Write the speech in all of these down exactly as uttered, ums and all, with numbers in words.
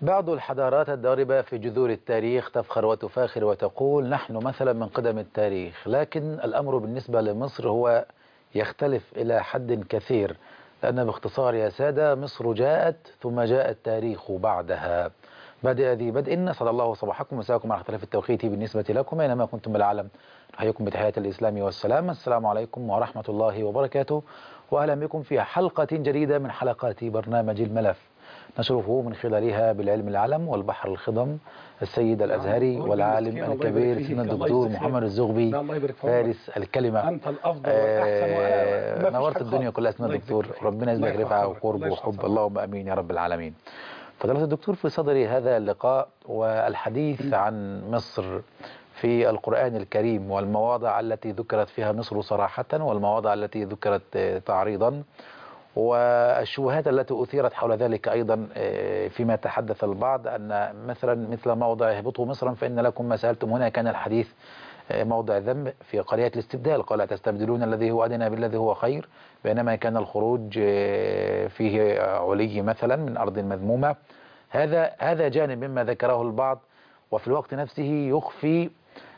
بعض الحضارات الضاربة في جذور التاريخ تفخر وتفاخر وتقول نحن مثلا من قدم التاريخ، لكن الأمر بالنسبة لمصر هو يختلف إلى حد كثير، لأن باختصار يا سادة مصر جاءت ثم جاء التاريخ بعدها. بادئ ذي بدء، نسأل الله صباحكم ومساءكم على اختلاف التوقيت بالنسبة لكم أينما كنتم بالعالم. نحييكم بتحية الإسلام والسلام، السلام عليكم ورحمة الله وبركاته، وأهلا بكم في حلقة جديدة من حلقات برنامج الملف، نشرفه من خلالها بالعلم العلم والبحر الخضم السيد الأزهري والعالم الكبير سيدنا الدكتور محمد الزغبي فارس الكلمة. أنت الأفضل والأحسن وأنا نورت الدنيا كلها سيدنا الدكتور، ربنا يزيدك رفعة وقرب وحب، اللهم أمين يا رب العالمين. فضيلة الدكتور، في صدر هذا اللقاء والحديث عن مصر في القرآن الكريم والمواضع التي ذكرت فيها مصر صراحة والمواضع التي ذكرت تعريضا، والشبهات التي أثيرت حول ذلك أيضا، فيما تحدث البعض أن مثلا مثل موضع اهبطوا مصرا فإن لكم ما سألتم، هنا كان الحديث موضع ذنب في قضية الاستبدال، قال تستبدلون الذي هو أدنى بالذي هو خير، بينما كان الخروج فيه علي مثلا من أرض مذمومة. هذا هذا جانب مما ذكره البعض، وفي الوقت نفسه يخفي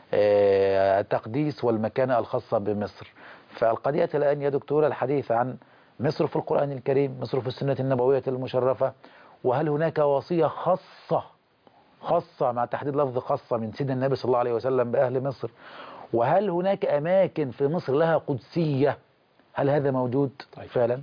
التقديس والمكانة الخاصة بمصر. فالقضية الآن يا دكتور الحديث عن مصر في القرآن الكريم، مصر في السنة النبوية المشرفة، وهل هناك وصية خاصة خاصة مع تحديد لفظ خاصة من سيدنا النبي صلى الله عليه وسلم بأهل مصر، وهل هناك أماكن في مصر لها قدسية؟ هل هذا موجود طيب. فعلا؟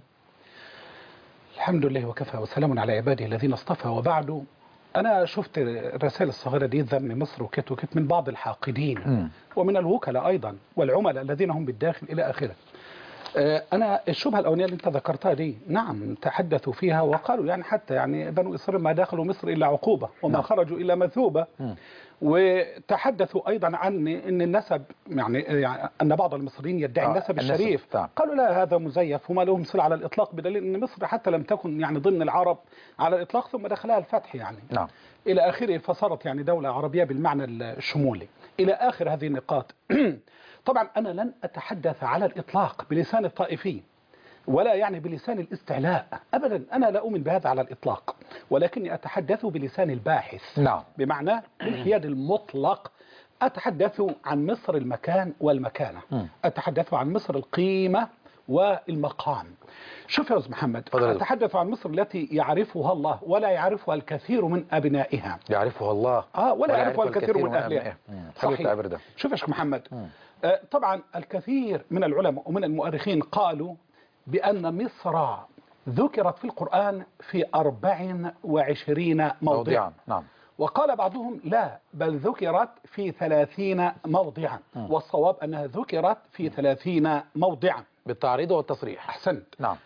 الحمد لله وكفى وسلام على عباده الذين اصطفى، وبعد أنا شفت الرسائل الصغيرة دي ذم مصر وكت وكت من بعض الحاقدين م. ومن الوكلاء أيضا والعملاء الذين هم بالداخل إلى آخره. أنا الشبهة الأولانية اللي أنت ذكرتها دي، نعم تحدثوا فيها وقالوا يعني حتى يعني بنو إسرائيل ما دخلوا مصر إلا عقوبة وما نعم. خرجوا إلا مثوبة م. وتحدثوا أيضا عن أن النسب يعني, يعني أن بعض المصريين يدعي آه النسب الشريف طبعا. قالوا لا هذا مزيف وما لهم صلة على الإطلاق، بدليل أن مصر حتى لم تكن يعني ضمن العرب على الإطلاق ثم دخلها الفتح يعني نعم. إلى آخره، فصارت يعني دولة عربية بالمعنى الشمولي إلى آخر هذه النقاط. طبعا أنا لن أتحدث على الإطلاق بلسان الطائفي ولا يعني بلسان الاستعلاء أبدا، أنا لا أؤمن بهذا على الإطلاق، ولكني أتحدث بلسان الباحث نعم. بمعنى بالحياد المطلق. أتحدث عن مصر المكان والمكانة، أتحدث عن مصر القيمة والمقام. شوف يا أستاذ محمد، أتحدث عن مصر التي يعرفها الله ولا يعرفها الكثير من أبنائها. يعرفها الله آه ولا يعرفها الكثير من أهلها. صحيح. شوف يا شيخ محمد، آه طبعا الكثير من العلماء ومن المؤرخين قالوا بأن مصر ذكرت في القرآن في أربع وعشرين موضعا نعم. وقال بعضهم لا، بل ذكرت في ثلاثين موضعا، والصواب أنها ذكرت في ثلاثين موضعا بالتعريض والتصريح. أحسنت نعم.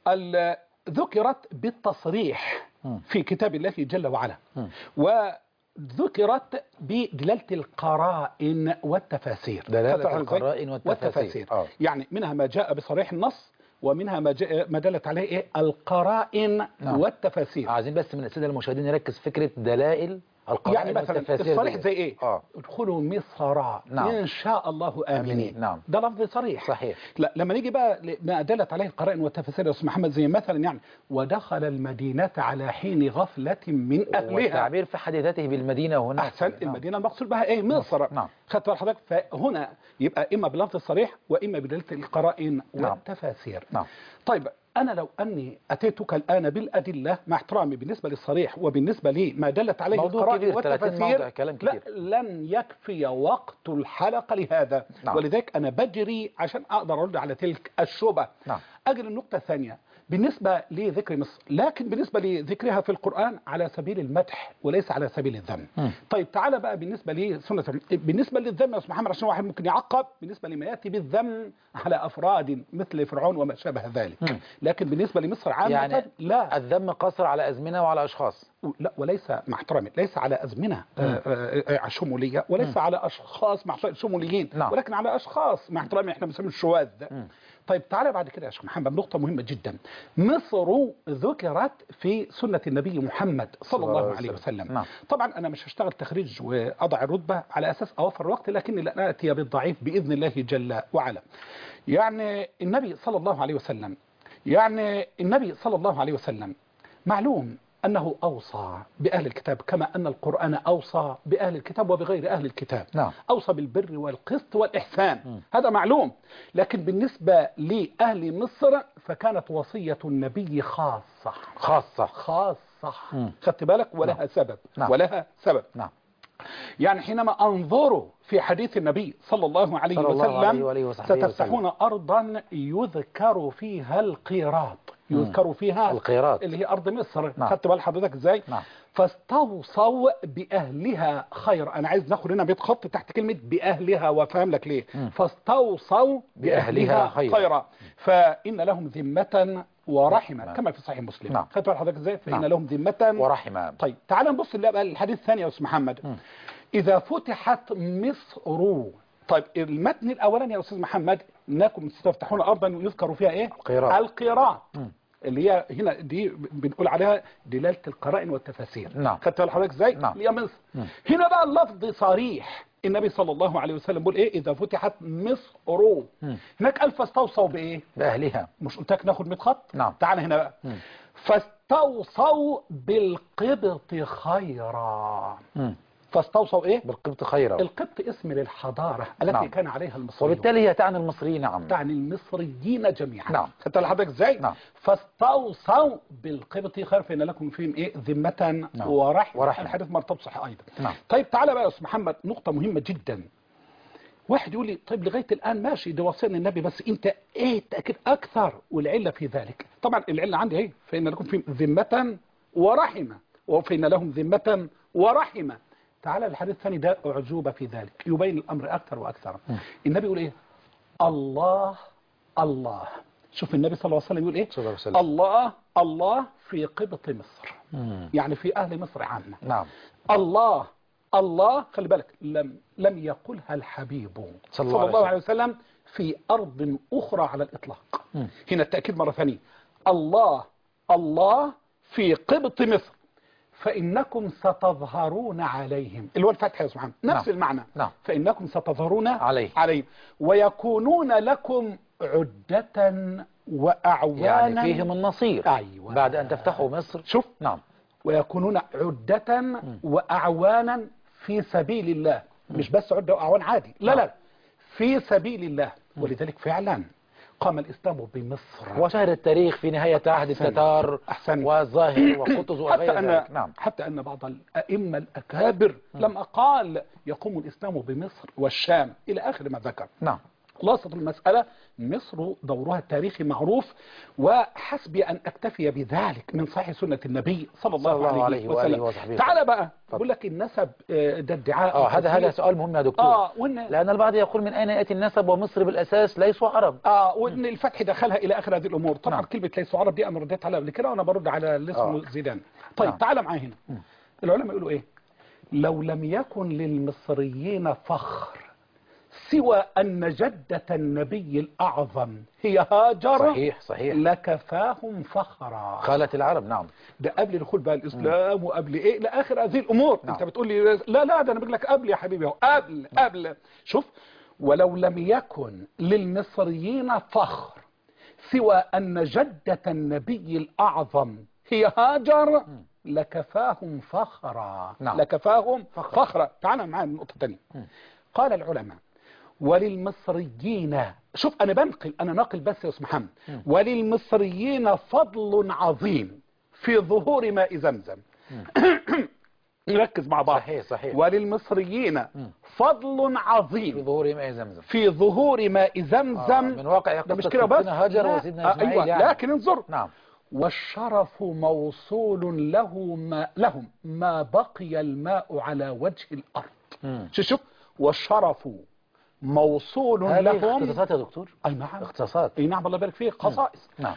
ذكرت بالتصريح في كتاب الله جل وعلا، وذكرت بدلالة القرائن والتفاسير. دلالة القرائن والتفاسير, والتفاسير. آه. يعني منها ما جاء بصريح النص، ومنها ما, ما دلت عليه إيه؟ القرائن نعم. والتفاسير. عايزين بس من السادة المشاهدين نركز فكرة دلائل القرائن يعني مثلا والتفاسير. الصريح زي ايه؟ آه. ادخلوا مصر نعم. ان شاء الله امنين نعم. ده لفظ صريح صحيح. لا لما نيجي بقى ما دلت عليه القرائن والتفاسير يا استاذ محمد، زي مثلا يعني ودخل المدينة على حين غفلة من اهلها، والتعبير في حديثته بالمدينة هنا احسن نعم. المدينة المقصود بها ايه؟ مصر نعم. خدت بال حضرتك؟ فهنا يبقى اما بلفظ الصريح واما بدلالة القرائن نعم. والتفاسير نعم. طيب أنا لو أني أتيتك الآن بالأدلة مع احترامي بالنسبة للصريح وبالنسبة لي ما دلت عليه القرائن والتفاسير، لا لن يكفي وقت الحلقة لهذا نعم. ولذلك أنا بجري عشان أقدر أرد على تلك الشبهة نعم. أجل النقطة الثانية بالنسبة لذكر مصر، لكن بالنسبة لذكرها في القرآن على سبيل المدح وليس على سبيل الذم. طيب تعالى بقى بالنسبة لي سنة بالنسبة للذم يا أستاذ محمد، عشان واحد ممكن يعقب بالنسبة لما يأتي بالذم على أفراد مثل فرعون وما شابه ذلك. م. لكن بالنسبة لمصر عامة يعني لا، الذم قصر على أزمنة وعلى أشخاص، لا وليس مع احترامي ليس على أزمنة شمولية وليس م. على أشخاص مع شموليين نعم. ولكن على أشخاص مع احترامي احنا بنسميه الشواذ. طيب تعالى بعد كده يا شيخ محمد نقطة مهمة جدا. مصر ذكرت في سنة النبي محمد صلى الله عليه وسلم نعم. طبعا أنا مش هشتغل تخريج وأضع الرتبة على أساس أوفر الوقت، لكني لن أتي بالضعيف بإذن الله جل وعلا. يعني النبي صلى الله عليه وسلم يعني النبي صلى الله عليه وسلم معلوم أنه أوصى بأهل الكتاب كما أن القرآن أوصى بأهل الكتاب وبغير أهل الكتاب. نعم. أوصى بالبر والقسط والإحسان. م. هذا معلوم. لكن بالنسبة لأهل مصر فكانت وصية النبي خاصة خاصة خاصة خدت بالك ولها نعم. سبب نعم. ولها سبب نعم. يعني حينما أنظروا في حديث النبي صلى الله عليه صلى وسلم الله عليه ستفتحون وسلم. أرضا يذكر فيها القيراط يذكر فيها القيراط اللي هي أرض مصر. نعم. خدت بال حضرتك إزاي؟ نعم. فاستوصوا بأهلها خير. أنا عايز ناخد هنا بيت خط تحت كلمة بأهلها وفهم لك ليه. م. فاستوصوا بأهلها خيرا خير. فإن لهم ذمة ورحمة. نعم. كما في صحيح مسلم. نعم. خدت بال حضرتك إزاي؟ فإن نعم. لهم ذمة ورحمة. طيب تعال نبص الحديث الثاني يا أستاذ محمد. م. إذا فتحت مصر. طيب المتن الأولاني يا أستاذ محمد إنكم ستفتحون أرضا يذكر فيها إيه؟ القيراط. القيراط اللي هي هنا دي بنقول عليها دلالة القرائن والتفاسير. نعم. خدت بالك حضرتك إزاي؟ نعم. اللي هي مصر. مم. هنا بقى اللفظ صريح. النبي صلى الله عليه وسلم بيقول إيه؟ إذا فتحت مصر. مم. هناك قال فاستوصوا بإيه؟ بأهلها. مش قلت لك ناخد مية خط؟ نعم. تعال هنا بقى. مم. فاستوصوا بالقبط خيرا. مم. فاستوصوا ايه؟ بالقبط خيرا. القبط اسم للحضارة التي نعم. كان عليها المصريون. وبالتالي هي تعني المصريين. نعم. تعني المصريين جميعا. نعم. خدت لحضرتك ازاي؟ نعم. فاستوصوا بالقبط خيرا فإن لكم فيهم ايه؟ ذمة نعم. ورحمة. ورحمة. الحديث مرتبط صحيح ايضا. نعم. طيب تعالى بقى يا استاذ محمد نقطة مهمة جدا. واحد يقول لي طيب لغاية الآن ماشي ده وصينا النبي بس انت ايه تأكد اكثر والعلة في ذلك. طبعا العلة عندي اهي فإن لكم فيهم ذمة ورحمة وفإن لهم ذمة ورحمة. تعالى الحديث الثاني ده أعجوبة في ذلك يبين الأمر أكثر وأكثر. م. النبي يقول إيه؟ الله الله. شوف النبي صلى الله عليه وسلم يقول إيه؟ صلى الله عليه وسلم. الله الله في قبط مصر. م. يعني في أهل مصر عامة. نعم. الله الله خلي بالك لم لم يقلها الحبيب صلى الله, الله, الله عليه وسلم في أرض أخرى على الإطلاق. م. هنا التأكيد مرة ثانية. الله الله في قبط مصر فإنكم ستظهرون عليهم اللي هو الفتح يا سبحانه نفس نعم. المعنى. نعم. فإنكم ستظهرون عليه. عليهم ويكونون لكم عدة وأعوانا يعني فيهم النصير. أيوة. بعد أن تفتحوا مصر. شوف نعم. ويكونون عدة م. وأعوانا في سبيل الله. م. مش بس عدة وأعوان عادي لا نعم. لا في سبيل الله. م. ولذلك فعلا قام الإسلام بمصر وشهر التاريخ في نهاية عهد التتار والظاهر وقطز وغير ذلك. نعم. حتى أن بعض الأئمة الأكابر لما قال يقوم الإسلام بمصر والشام إلى آخر ما ذكر. نعم. خلاصة المسألة مصر دورها التاريخي معروف وحسبي أن أكتفي بذلك من صحيح سنة النبي صلى الله, صلى الله عليه وسلم. وسلم. تعال بقى بقول لك النسب ده ادعاء. اه هذا هذا سؤال مهم يا دكتور. اه وإن لأن البعض يقول من أين يأتي النسب ومصر بالأساس ليسوا عرب. اه وإن الفتح دخلها إلى آخر هذه الأمور. طبعا نعم. كلمة ليسوا عرب دي أنا رديت عليها قبل كده وأنا برد على اللي اسمه زيدان. طيب نعم. تعال معايا هنا. م. العلماء يقولوا إيه؟ لو لم يكن للمصريين فخر سوى أن جدة النبي الأعظم هي هاجر. صحيح صحيح. لكفاهم فخرا. قالت العرب. نعم. ده قبل دخول بقى الإسلام م. وقبل إيه لآخر هذه الأمور. نعم. أنت بتقول لي لا لا ده أنا بقول لك قبل يا حبيبي هو قبل قبل. شوف ولو لم يكن للمصريين فخر سوى أن جدة النبي الأعظم هي هاجر م. لكفاهم فخرا. نعم. لكفاهم فخرا, فخرا. تعال معايا من نقطة ثانية. قال العلماء وللمصريين شوف أنا بنقل أنا ناقل بس يا أستاذ محمد. وللمصريين فضل عظيم في ظهور ماء زمزم. نركز مع بعض. صحيح صحيح. وللمصريين فضل عظيم في ظهور ماء زمزم. في ظهور ماء زمزم. آه من واقع مش كده بس هاجر وسيدنا إسماعيل. أيوة يعني. لكن انظر. نعم. والشرف موصول له ما لهم ما بقي الماء على وجه الأرض. شوف والشرف موصول لهم. اختصاصات يا دكتور. اي نعم اختصاصات. اي نعم الله يبارك فيك خصائص. نعم.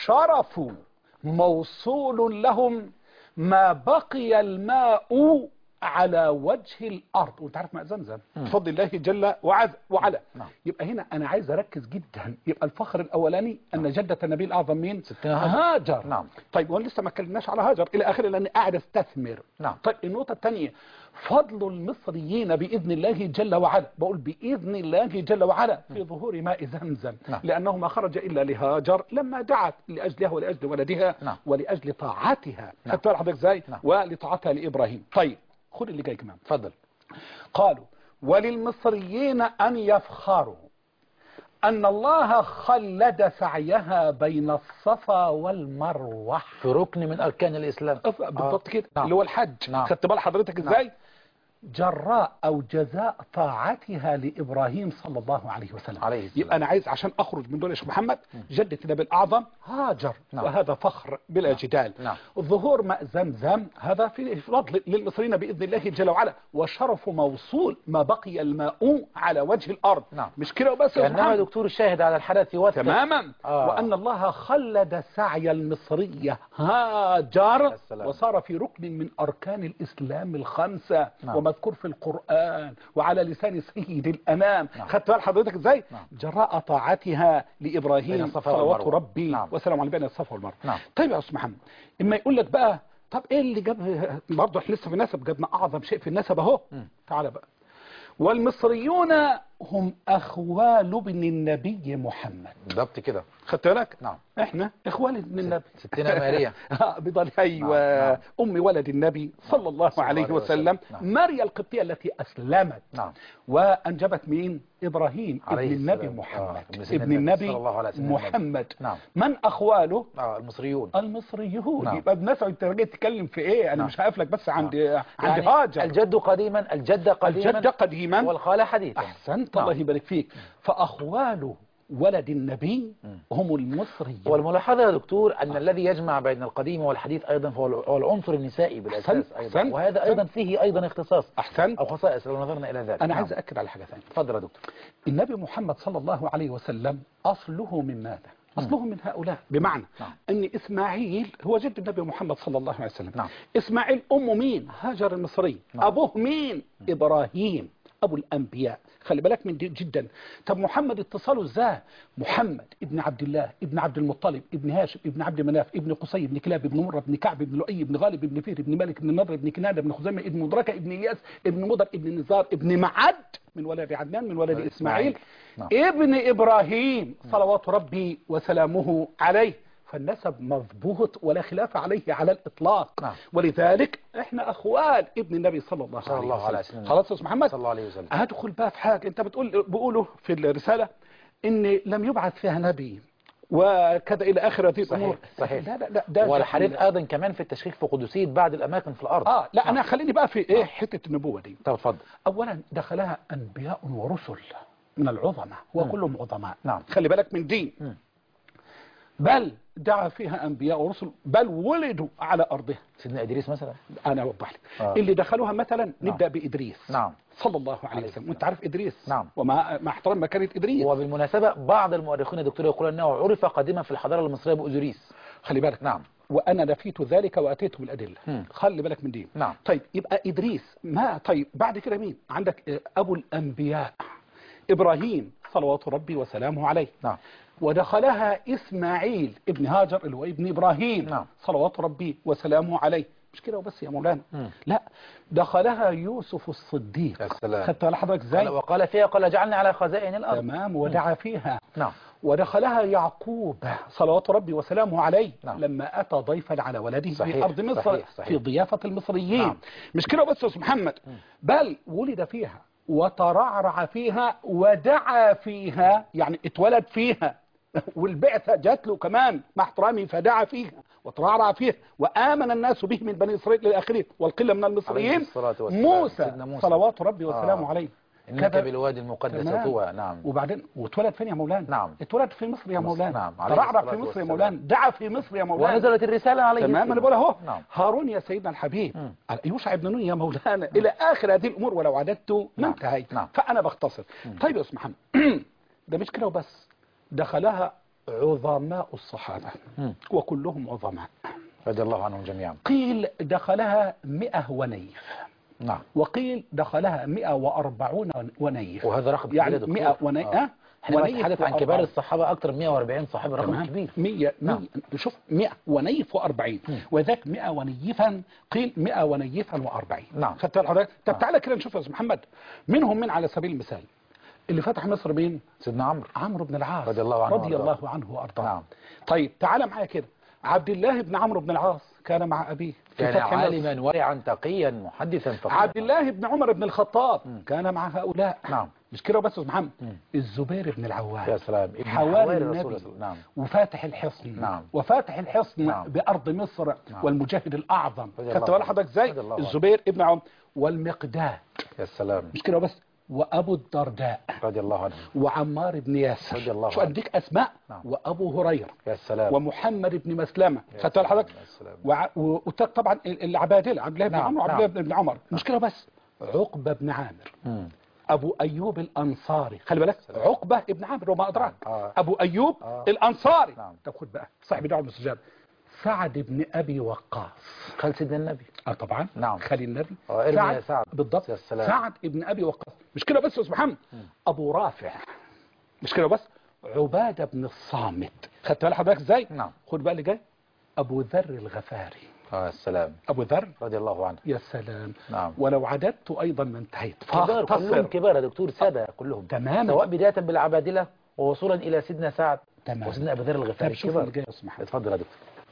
والشرف موصول لهم ما بقي الماء على وجه الارض. وانت عارف ماء زمزم بفضل الله جل وعز وعلا. نعم. يبقى هنا انا عايز اركز جدا. يبقى الفخر الاولاني ان نعم. جده النبي الاعظم مين؟ ستنا هاجر. هاجر. نعم. طيب وانا لسه ما اتكلمناش على هاجر الى اخره لاني قاعد استثمر. نعم. طيب النقطه الثانيه فضل المصريين باذن الله جل وعلا، بقول باذن الله جل وعلا في ظهور ماء زمزم. نعم. لانه ما خرج الا لهاجر لما دعت لاجلها ولاجل ولدها. نعم. ولاجل طاعتها. نعم. خدت بالك حضرتك ازاي؟ نعم. ولطاعتها لابراهيم. طيب خد اللي جاي كمان. اتفضل. قالوا وللمصريين أن يفخروا أن الله خلد سعيها بين الصفا والمروة في ركن من أركان الإسلام. بالضبط كده. نعم. اللي هو الحج. نعم. خدت بال حضرتك ازاي؟ نعم. جراء أو جزاء طاعتها لإبراهيم صلى الله عليه وسلم. عليه السلام. يبقى أنا عايز عشان أخرج من دول يا شيخ محمد جدة النبي الأعظم هاجر. نعم. وهذا فخر بلا جدال. نعم. ظهور ماء زمزم هذا في فضل للمصريين بإذن الله جل وعلا، وشرف موصول ما بقي الماء على وجه الأرض. نعم. مش كده وبس يا كأنما محمد. دكتور الشاهد على الحدث يوثق تماما. آه. وأن الله خلد سعي المصرية هاجر السلام. وصار في ركن من أركان الإسلام الخمسة. نعم. ومذكور في القرآن وعلى لسان سيد الأنام. نعم. خدت بال حضرتك ازاي؟ نعم. جراء طاعتها بين لإبراهيم الصفا صلوات والمروة. ربي نعم. وسلام عليه بين الصفا والمروة. نعم. طيب يا أستاذ محمد، إما يقول لك بقى طب إيه اللي جاب برضه إحنا لسه في النسب، جابنا أعظم شيء في النسب أهو. تعالى بقى. والمصريون هم أخوال ابن النبي محمد. بالضبط كده. خدت بالك؟ نعم. احنا اخوان ابن النبي. ستنا ماريا. بضل ايوه. نعم. نعم. ام ولد النبي صلى الله صلى عليه الله وسلم. نعم. ماريا القبطيه التي اسلمت. نعم. وانجبت مين؟ ابراهيم ابن عليه النبي السلام. محمد. آه. ابن النبي صلى الله عليه وسلم. محمد. نعم. من اخواله؟ آه المصريون. المصريون. نعم. يبقى بنسعى انت جاي تتكلم في ايه؟ انا نعم. مش هقف لك بس عند نعم. عند يعني هاجر. الجد قديما، الجد قديما، الجد قديما والخالة حديثا. احسنت. نعم. الله يبارك فيك. فاخواله ولد النبي هم المصريون. والملاحظة يا دكتور أن آه. الذي يجمع بين القديم والحديث أيضا هو العنصر النسائي بالأساس. أحسنت. أيضا. أحسنت. وهذا أيضا فيه أيضا اختصاص احسنت أو خصائص لو نظرنا إلى ذلك. انا نعم. عايز اكد على حاجه ثانيه. تفضل يا دكتور. النبي محمد صلى الله عليه وسلم اصله من ماذا؟ اصله من هؤلاء، بمعنى نعم. ان اسماعيل هو جد النبي محمد صلى الله عليه وسلم. نعم. اسماعيل امه مين؟ هاجر المصري. نعم. ابوه مين؟ ابراهيم ابو الانبياء. خلي بالك من دي جدا. طب محمد اتصاله ازاي؟ محمد ابن عبد الله ابن عبد المطلب ابن هاشم ابن عبد مناف ابن قصي ابن كلاب ابن مره ابن كعب ابن لؤي ابن غالب ابن فير ابن مالك ابن نضر ابن كنانه ابن خزيمه ابن مدركه ابن الياس ابن مضر ابن نزار ابن معد من ولد عدنان من ولد اسماعيل. نعم. ابن ابراهيم صلوات ربي وسلامه عليه. فالنسب مضبوط ولا خلاف عليه على الإطلاق. نعم. ولذلك احنا أخوال ابن النبي صلى الله, صلى الله عليه وسلم. خلاص يا أستاذ محمد. صلى الله عليه وسلم. هدخل بقى في حاجة أنت بتقول بقوله في الرسالة إن لم يبعث فيها نبي وكذا إلى آخر هذه الأمور. صحيح. لا لا لا ده والحديث أيضا كمان في التشكيك في قدسية بعض الأماكن في الأرض. آه لا أنا خليني بقى في إيه حتة النبوة دي. طب اتفضل. أولا دخلها أنبياء ورسل من العظماء وكلهم عظماء. نعم. خلي بالك من دين. م. بل دعا فيها أنبياء ورسل بل ولدوا على أرضها. سيدنا إدريس مثلا. أنا أوضح لك. آه. اللي دخلوها مثلا نعم. نبدأ بإدريس. نعم. صلى الله عليه وسلم. وانت عارف إدريس. نعم. ومع مع احترام مكانة إدريس. وبالمناسبة بعض المؤرخين يا دكتور يقول أنه عرف قديما في الحضارة المصرية بأوزوريس. خلي بالك. نعم. وأنا نفيت ذلك وأتيته بالأدلة. مم. خلي بالك من دي. نعم. طيب يبقى إدريس ما طيب بعد كده مين؟ عندك أبو الأنبياء إبراهيم صلوات ربي وسلامه عليه. نعم. ودخلها إسماعيل ابن هاجر اللي هو ابن إبراهيم. نعم. صلوات ربي وسلامه عليه. مش كده وبس يا مولانا. مم. لا دخلها يوسف الصديق. يا سلام. خدت على حضرتك ازاي؟ وقال فيها قال جعلنا على خزائن الأرض. تمام. ودعا فيها. نعم. ودخلها يعقوب صلوات ربي وسلامه عليه. نعم. لما أتى ضيفا على ولده صحيح. في أرض مصر. صحيح. صحيح. في ضيافة المصريين. نعم. مش كده بس يا أستاذ محمد. مم. بل ولد فيها وترعرع فيها ودعا فيها يعني اتولد فيها والبعثة جات له كمان مع احترامه فدعا فيها وترعرع فيها وآمن الناس به من بني إسرائيل للآخرين والقلة من المصريين. موسى صلوات ربي وسلامه آه. عليه. إنك بالوادي المقدس طوى. نعم. وبعدين واتولد فين يا مولانا؟ نعم. اتولد في مصر يا مولانا. نعم. ترعرع في مصر يا مولانا. دعا في مصر يا مولانا. ونزلت الرسالة عليه. تمام. انا بقول اهو. نعم. هارون يا سيدنا الحبيب. م. يوشع ابن نون يا مولانا. نعم. الى اخر هذه الامور ولو عددت ما نعم. انتهيت. نعم. فانا بختصر. م. طيب يا استاذ محمد ده مش كده وبس. دخلها عظماء الصحابة. م. وكلهم عظماء رضي الله عنهم جميعا. قيل دخلها مئة ونيف. نعم. وقيل دخلها مئة وأربعون ونيف، وهذا رقم كبير يعني يا دكتور. مئة ونيف. آه. احنا بنتحدث عن كبار الصحابة أكثر من مئة وأربعين صحابي، رقم كبير. مئة نعم. شوف مئة ونيف وأربعين، وذاك مئة ونيفا، قيل مئة ونيفا وأربعين. نعم. خدت حضرتك؟ طب نعم. تعالى كده نشوف يا أستاذ محمد، منهم من على سبيل المثال اللي فتح مصر مين؟ سيدنا عمرو عمرو بن العاص رضي الله عنه رضي وأرضاه. الله عنه وأرضاه. نعم. طيب تعالى معايا كده، عبد الله بن عمرو بن العاص كان مع أبيه في كان فتح مصر. عالما ورعا تقيا محدثا فقيها. عبد الله بن عمر بن الخطاب مم. كان مع هؤلاء. نعم. مش كده بس يا أستاذ محمد، مم. الزبير بن العوام يا سلام، ابن حواري حواري النبي الرسول صلى الله عليه وسلم. نعم. وفاتح الحصن. نعم. وفاتح الحصن نعم. بأرض مصر. نعم. والمجاهد الأعظم. رضي خدت الله بال حضرتك ازاي؟ رضي الله عنه. الزبير ابن عمر والمقداد. يا سلام. مش كده بس، وأبو الدرداء رضي الله عنه. وعمار بن ياسر. رضي الله شو عنه. أديك أسماء. نعم. وأبو هريرة يا سلام. ومحمد بن مسلمة. يا خدت بال حضرتك؟ سلام. يا سلام. وع- و- وطبعا العبادلة عبد الله بن نعم. عمرو وعبد نعم. الله بن عمر. مش كده بس، عقبة بن عامر، مم. أبو أيوب الأنصاري، خلي بالك، عقبة ابن عامر وما أدراك. آه. أبو أيوب آه. الأنصاري. نعم. طب خد بقى صاحب دعوة المستجاب، سعد بن أبي وقاص. خال سيدنا النبي. اه طبعا. نعم. خالي النبي. آه، ارمي يا سعد. بالضبط. يا سلام. سعد ابن أبي وقاص. مش كده بس يا أستاذ محمد، أبو رافع. مش كده بس، عبادة بن الصامت. خدت بالك حضرتك ازاي؟ نعم. خد بقى اللي جاي، أبو ذر الغفاري. اه السلام. أبو ذر رضي الله عنه. يا سلام. نعم. ولو عددت أيضا ما انتهيت. كبار، كلهم كبار يا دكتور، سادة كلهم تماما. سواء بداية بالعبادلة ووصولا إلى سيدنا سعد تمام. وسيدنا أبو ذر الغفاري. طب شوف كبار. اللي جاي يا أستاذ محمد. اتفضل يا دكتور.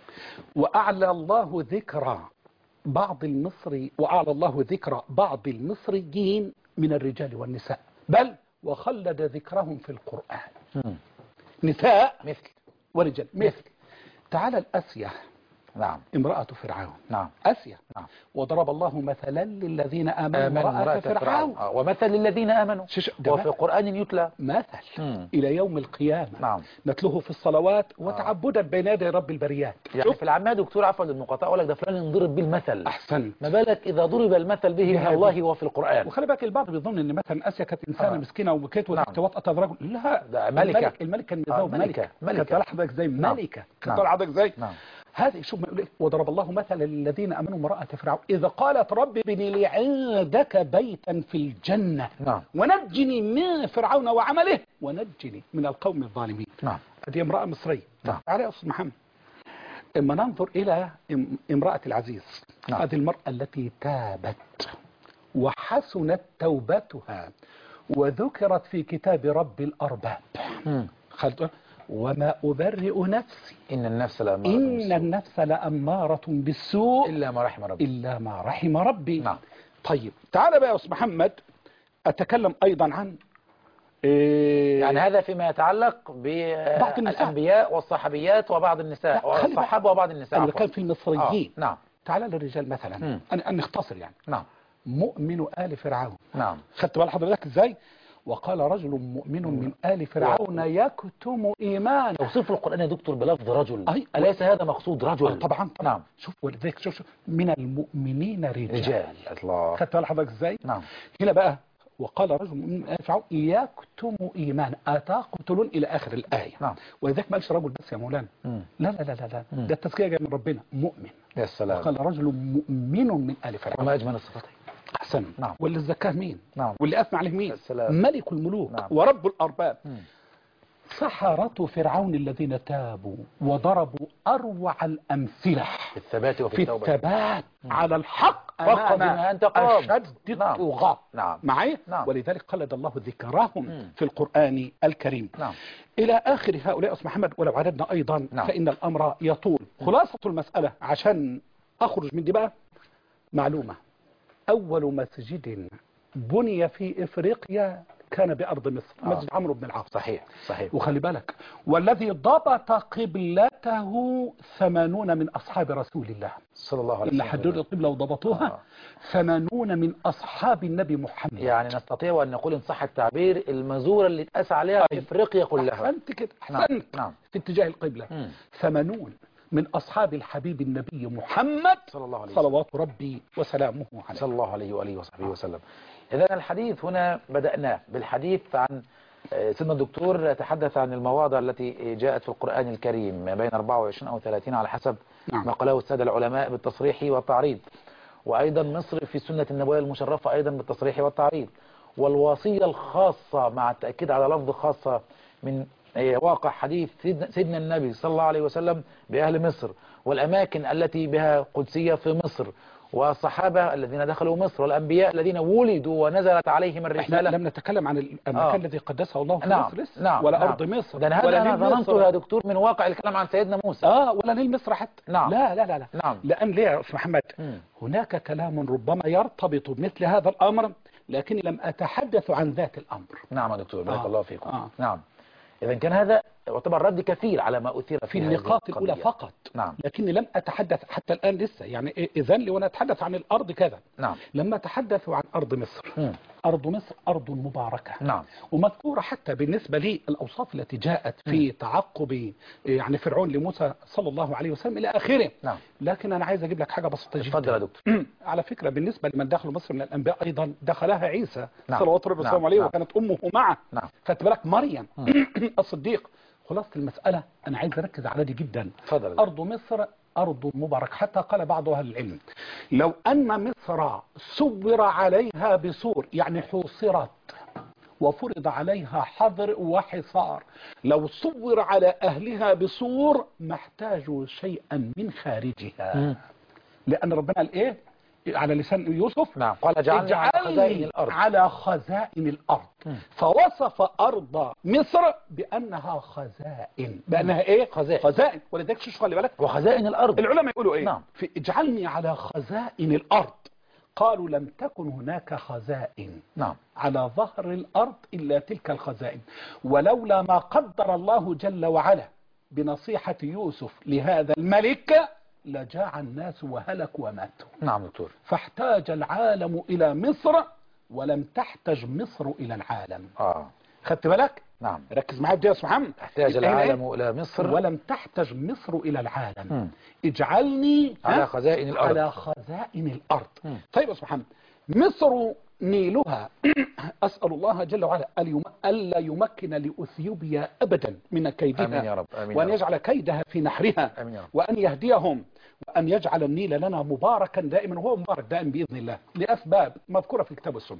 وأعلى الله ذكرى بعض المصري وأعلى الله ذكرى بعض المصريين من الرجال والنساء، بل وخلد ذكرهم في القرآن. مم. نساء مثل. ورجال مثل. تعال الأسية، نعم. امرأة فرعون. نعم. أسية. نعم. وضرب الله مثلا للذين آمنوا آمنوا امرأة امرأة فرعون. آه. ومثل للذين آمنوا شش- ده وفي قرآن يتلى. مثل مم. إلى يوم القيامة. نعم. نتلوه في الصلوات وتعبدا بين يدي رب البريات. يعني شوف. في العامة دكتور، عفوا للمقاطعة، أقول لك ده فلان ينضرب بالمثل. أحسن. ما بالك إذا ضرب المثل به من بهذه. الله وفي القرآن. وخلي بالك البعض بيظن ان مثلا اسيا كانت انسانه آه. مسكينه وبكيت نعم. وتحت وطأة رجل. لا، ده ملكة. الملك, الملك كان آه، متزوج ملكة. ملكه. ملكة. كانت حضرتك زي نعم. ملكه. نعم. كانت حضرتك زي نعم. هذه. شوف ما يقول إيه؟ وضرب الله مثلا للذين امنوا امراه فرعون اذا قالت رب ابن لي عندك بيتا في الجنه نعم. ونجني من فرعون وعمله ونجني من القوم الظالمين. نعم. هذه امراه مصريه. نعم. تعالى يا استاذ محمد، اما ننظر الى ام- امراه العزيز. نعم. هذه المراه التي تابت وحسنت توبتها وذكرت في كتاب رب الأرباب. مم. خلت وما أبرئ نفسي إن النفس لأمارة إن بالسوء النفس لأمارة بالسوء إلا ما رحم ربي. إلا ما رحم ربي. نعم. طيب تعال بقى يا أستاذ محمد، أتكلم أيضا عن إيه يعني هذا فيما يتعلق بعض النساء. بالأنبياء والصحابيات وبعض النساء لا، خلي بالك. والصحابة وبعض النساء. أنا عفوا. كان في المصريين. آه. نعم. تعال للرجال مثلا. مم. أنا أنا نختصر يعني. نعم. مؤمن آل فرعون. نعم. خدت بال حضرتك ازاي؟ وقال رجل مؤمن من آل فرعون يكتم إيمانه. توصيف القرآن يا دكتور بلفظ رجل، أي. أليس هذا مقصود رجل؟ آه طبعا طبعا. نعم. شوف ولذلك شوف, شوف من المؤمنين رجال. رجال. الله. خدت بال حضرتك ازاي؟ نعم. هنا بقى وقال رجل من آل فرعون يكتم إيمانه أتقتلون إلى آخر الآية. نعم. ولذلك ما قالش رجل بس يا مولانا. مم. لا لا لا لا, لا. مم. ده التزكية جاي من ربنا، مؤمن. يا سلام. وقال رجل مؤمن من آل فرعون. وما أجمل الصفتين. أحسن. نعم. واللي زكاه مين؟ نعم. واللي أثنى عليه مين؟ السلام. ملك الملوك. نعم. ورب الأرباب. مم. سحرة فرعون الذين تابوا وضربوا أروع الأمثلة في الثبات وفي في التوبة. الثبات على الحق وقف بما أمام أنت قام. أشد نعم. الطغاة. نعم. معي؟ نعم. ولذلك قلد الله ذكرهم مم. في القرآن الكريم. نعم. إلى آخر هؤلاء أستاذ محمد، ولو عددنا أيضا نعم. فإن الأمر يطول. خلاصة المسألة عشان أخرج من دي بقى معلومة: أول مسجد بني في إفريقيا كان بأرض مصر، آه. مسجد عمرو بن العاص. صحيح. صحيح. وخلي بالك، والذي ضبط قبلته ثمانون من أصحاب رسول الله صلى الله عليه اللي وسلم. حددوا القبلة وضبطوها. آه. ثمانون من أصحاب النبي محمد. يعني نستطيع أن نقول إن صح التعبير المزورة اللي اتقاس عليها في إفريقيا كلها. أحسنت كده، نعم. أحسنت. نعم. في اتجاه القبلة. مم. ثمانون من أصحاب الحبيب النبي محمد صلى الله عليه وسلم. صلوات ربي وسلامه عليه. صلى الله عليه وآله وصحبه وسلم. إذا الحديث هنا بدأنا بالحديث عن سيدنا الدكتور تحدث عن المواضع التي جاءت في القرآن الكريم ما بين أربعة وعشرين أو ثلاثين على حسب نعم. ما قاله السادة العلماء بالتصريح والتعريض. وأيضا مصر في السنة النبوية المشرفة أيضا بالتصريح والتعريض. والوصية الخاصة مع التأكيد على لفظ خاصة من واقع حديث سيدنا النبي صلى الله عليه وسلم بأهل مصر، والأماكن التي بها قدسية في مصر، والصحابة الذين دخلوا مصر، والأنبياء الذين ولدوا ونزلت عليهم الرسالة. لم نتكلم عن المكان آه. الذي قدسه الله في نعم. مصر لسه، نعم. ولا نعم. أرض مصر، ده هذا ولا أنا نيل ظننته مصر. يا دكتور من واقع الكلام عن سيدنا موسى. آه ولا نيل مصر حتى. نعم. لا لا لا, لا. نعم. لأن ليه يا أستاذ محمد؟ مم. هناك كلام ربما يرتبط بمثل هذا الأمر، لكني لم أتحدث عن ذات الأمر. نعم يا دكتور بارك آه. الله فيكم. آه. نعم. إذا كان هذا يعتبر رد كثير على ما أثير في في النقاط الأولى فقط. نعم. لكني لم أتحدث حتى الآن لسه، يعني إذن لي وأنا أتحدث عن الأرض كذا. نعم. لما تحدثوا عن أرض مصر، مم. أرض مصر أرض مباركة. نعم. ومذكورة حتى بالنسبة لي الأوصاف التي جاءت في تعقب يعني فرعون لموسى صلى الله عليه وسلم إلى آخره. نعم. لكن أنا عايز أجيب لك حاجة بسيطة جدا. اتفضل يا دكتور. على فكرة بالنسبة لمن دخلوا مصر من الأنبياء أيضا دخلها عيسى نعم. صلوات ربي وسلامه نعم. عليه، نعم. وكانت أمه معه. نعم. خدت بالك مريم الصديق. خلاصة المسألة أنا عايز أركز على دي جدا. اتفضل. أرض مصر أرض مبارك، حتى قال بعض أهل العلم لو أن مصر سور عليها بسور، يعني حوصرت وفرض عليها حظر وحصار، لو صور على أهلها بسور ما احتاجوا شيئا من خارجها. مم. لأن ربنا قال إيه على لسان يوسف؟ نعم. قال اجعلني على خزائن الأرض. على خزائن الأرض. مم. فوصف أرض مصر بأنها خزائن، بأنها إيه؟ خزائن. خزائن. ولذلك شو خلي بالك وخزائن الأرض العلماء يقولوا إيه؟ نعم. في اجعلني على خزائن الأرض. قالوا لم تكن هناك خزائن نعم. على ظهر الأرض إلا تلك الخزائن، ولولا ما قدر الله جل وعلا بنصيحة يوسف لهذا الملك لجاع الناس وهلكوا وماتوا. نعم دكتور. فاحتاج العالم إلى مصر ولم تحتج مصر إلى العالم. آه. خدت بالك؟ نعم. ركز معايا بدي يا أستاذ محمد. احتاج العالم إلى مصر ولم تحتج مصر إلى العالم. مم. اجعلني على خزائن الأرض. على خزائن الأرض. مم. طيب يا أستاذ محمد، مصر نيلها أسأل الله جل وعلا ألا يمكن لأثيوبيا أبدا من كيدها. آمين يا رب. آمين. وأن يجعل كيدها في نحرها. آمين يا رب. وأن يهديهم، وأن يجعل النيل لنا مباركا دائما، وهو مبارك دائما بإذن الله لأسباب مذكورة في الكتاب والسنة.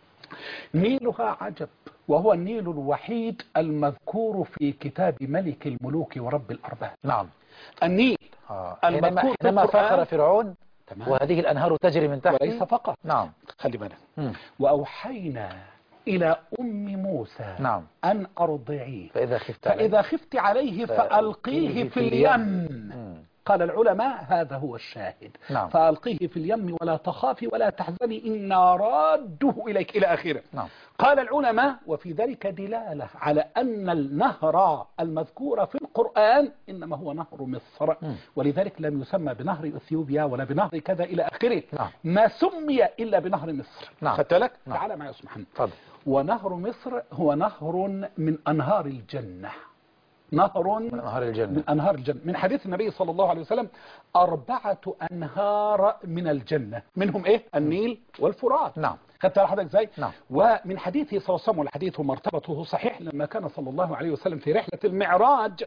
نيلها عجب، وهو النيل الوحيد المذكور في كتاب ملك الملوك ورب الأرباب. نعم. النيل آه. المذكور حينما, في حينما القرآن. فخر فرعون تمام. وهذه الأنهار تجري من تحته. وليس فقط. نعم. خلي بالك. مم. وأوحينا إلى أم موسى نعم. أن أرضعيه فإذا خفت عليه فإذا خفت عليه فألقيه في اليم. مم. قال العلماء هذا هو الشاهد. نعم. فألقيه في اليم ولا تخافي ولا تحزني إنا راده إليك إلى آخره. نعم. قال العلماء وفي ذلك دلالة على أن النهر المذكور في القرآن إنما هو نهر مصر. مم. ولذلك لم يسمى بنهر أثيوبيا ولا بنهر كذا إلى آخره. نعم. ما سمي إلا بنهر مصر. نعم. خدت بالك؟ نعم. تعال معي يا أستاذ محمد. تفضل. ونهر مصر هو نهر من أنهار الجنة. نهر من أنهار الجنة. من أنهار الجنة. من حديث النبي صلى الله عليه وسلم أربعة أنهار من الجنة، منهم إيه؟ النيل والفرات. نعم. خدت على حضرتك ازاي؟ نعم. ومن حديثه صلى الله عليه وسلم، والحديث مرتبطه صحيح، لما كان صلى الله عليه وسلم في رحلة المعراج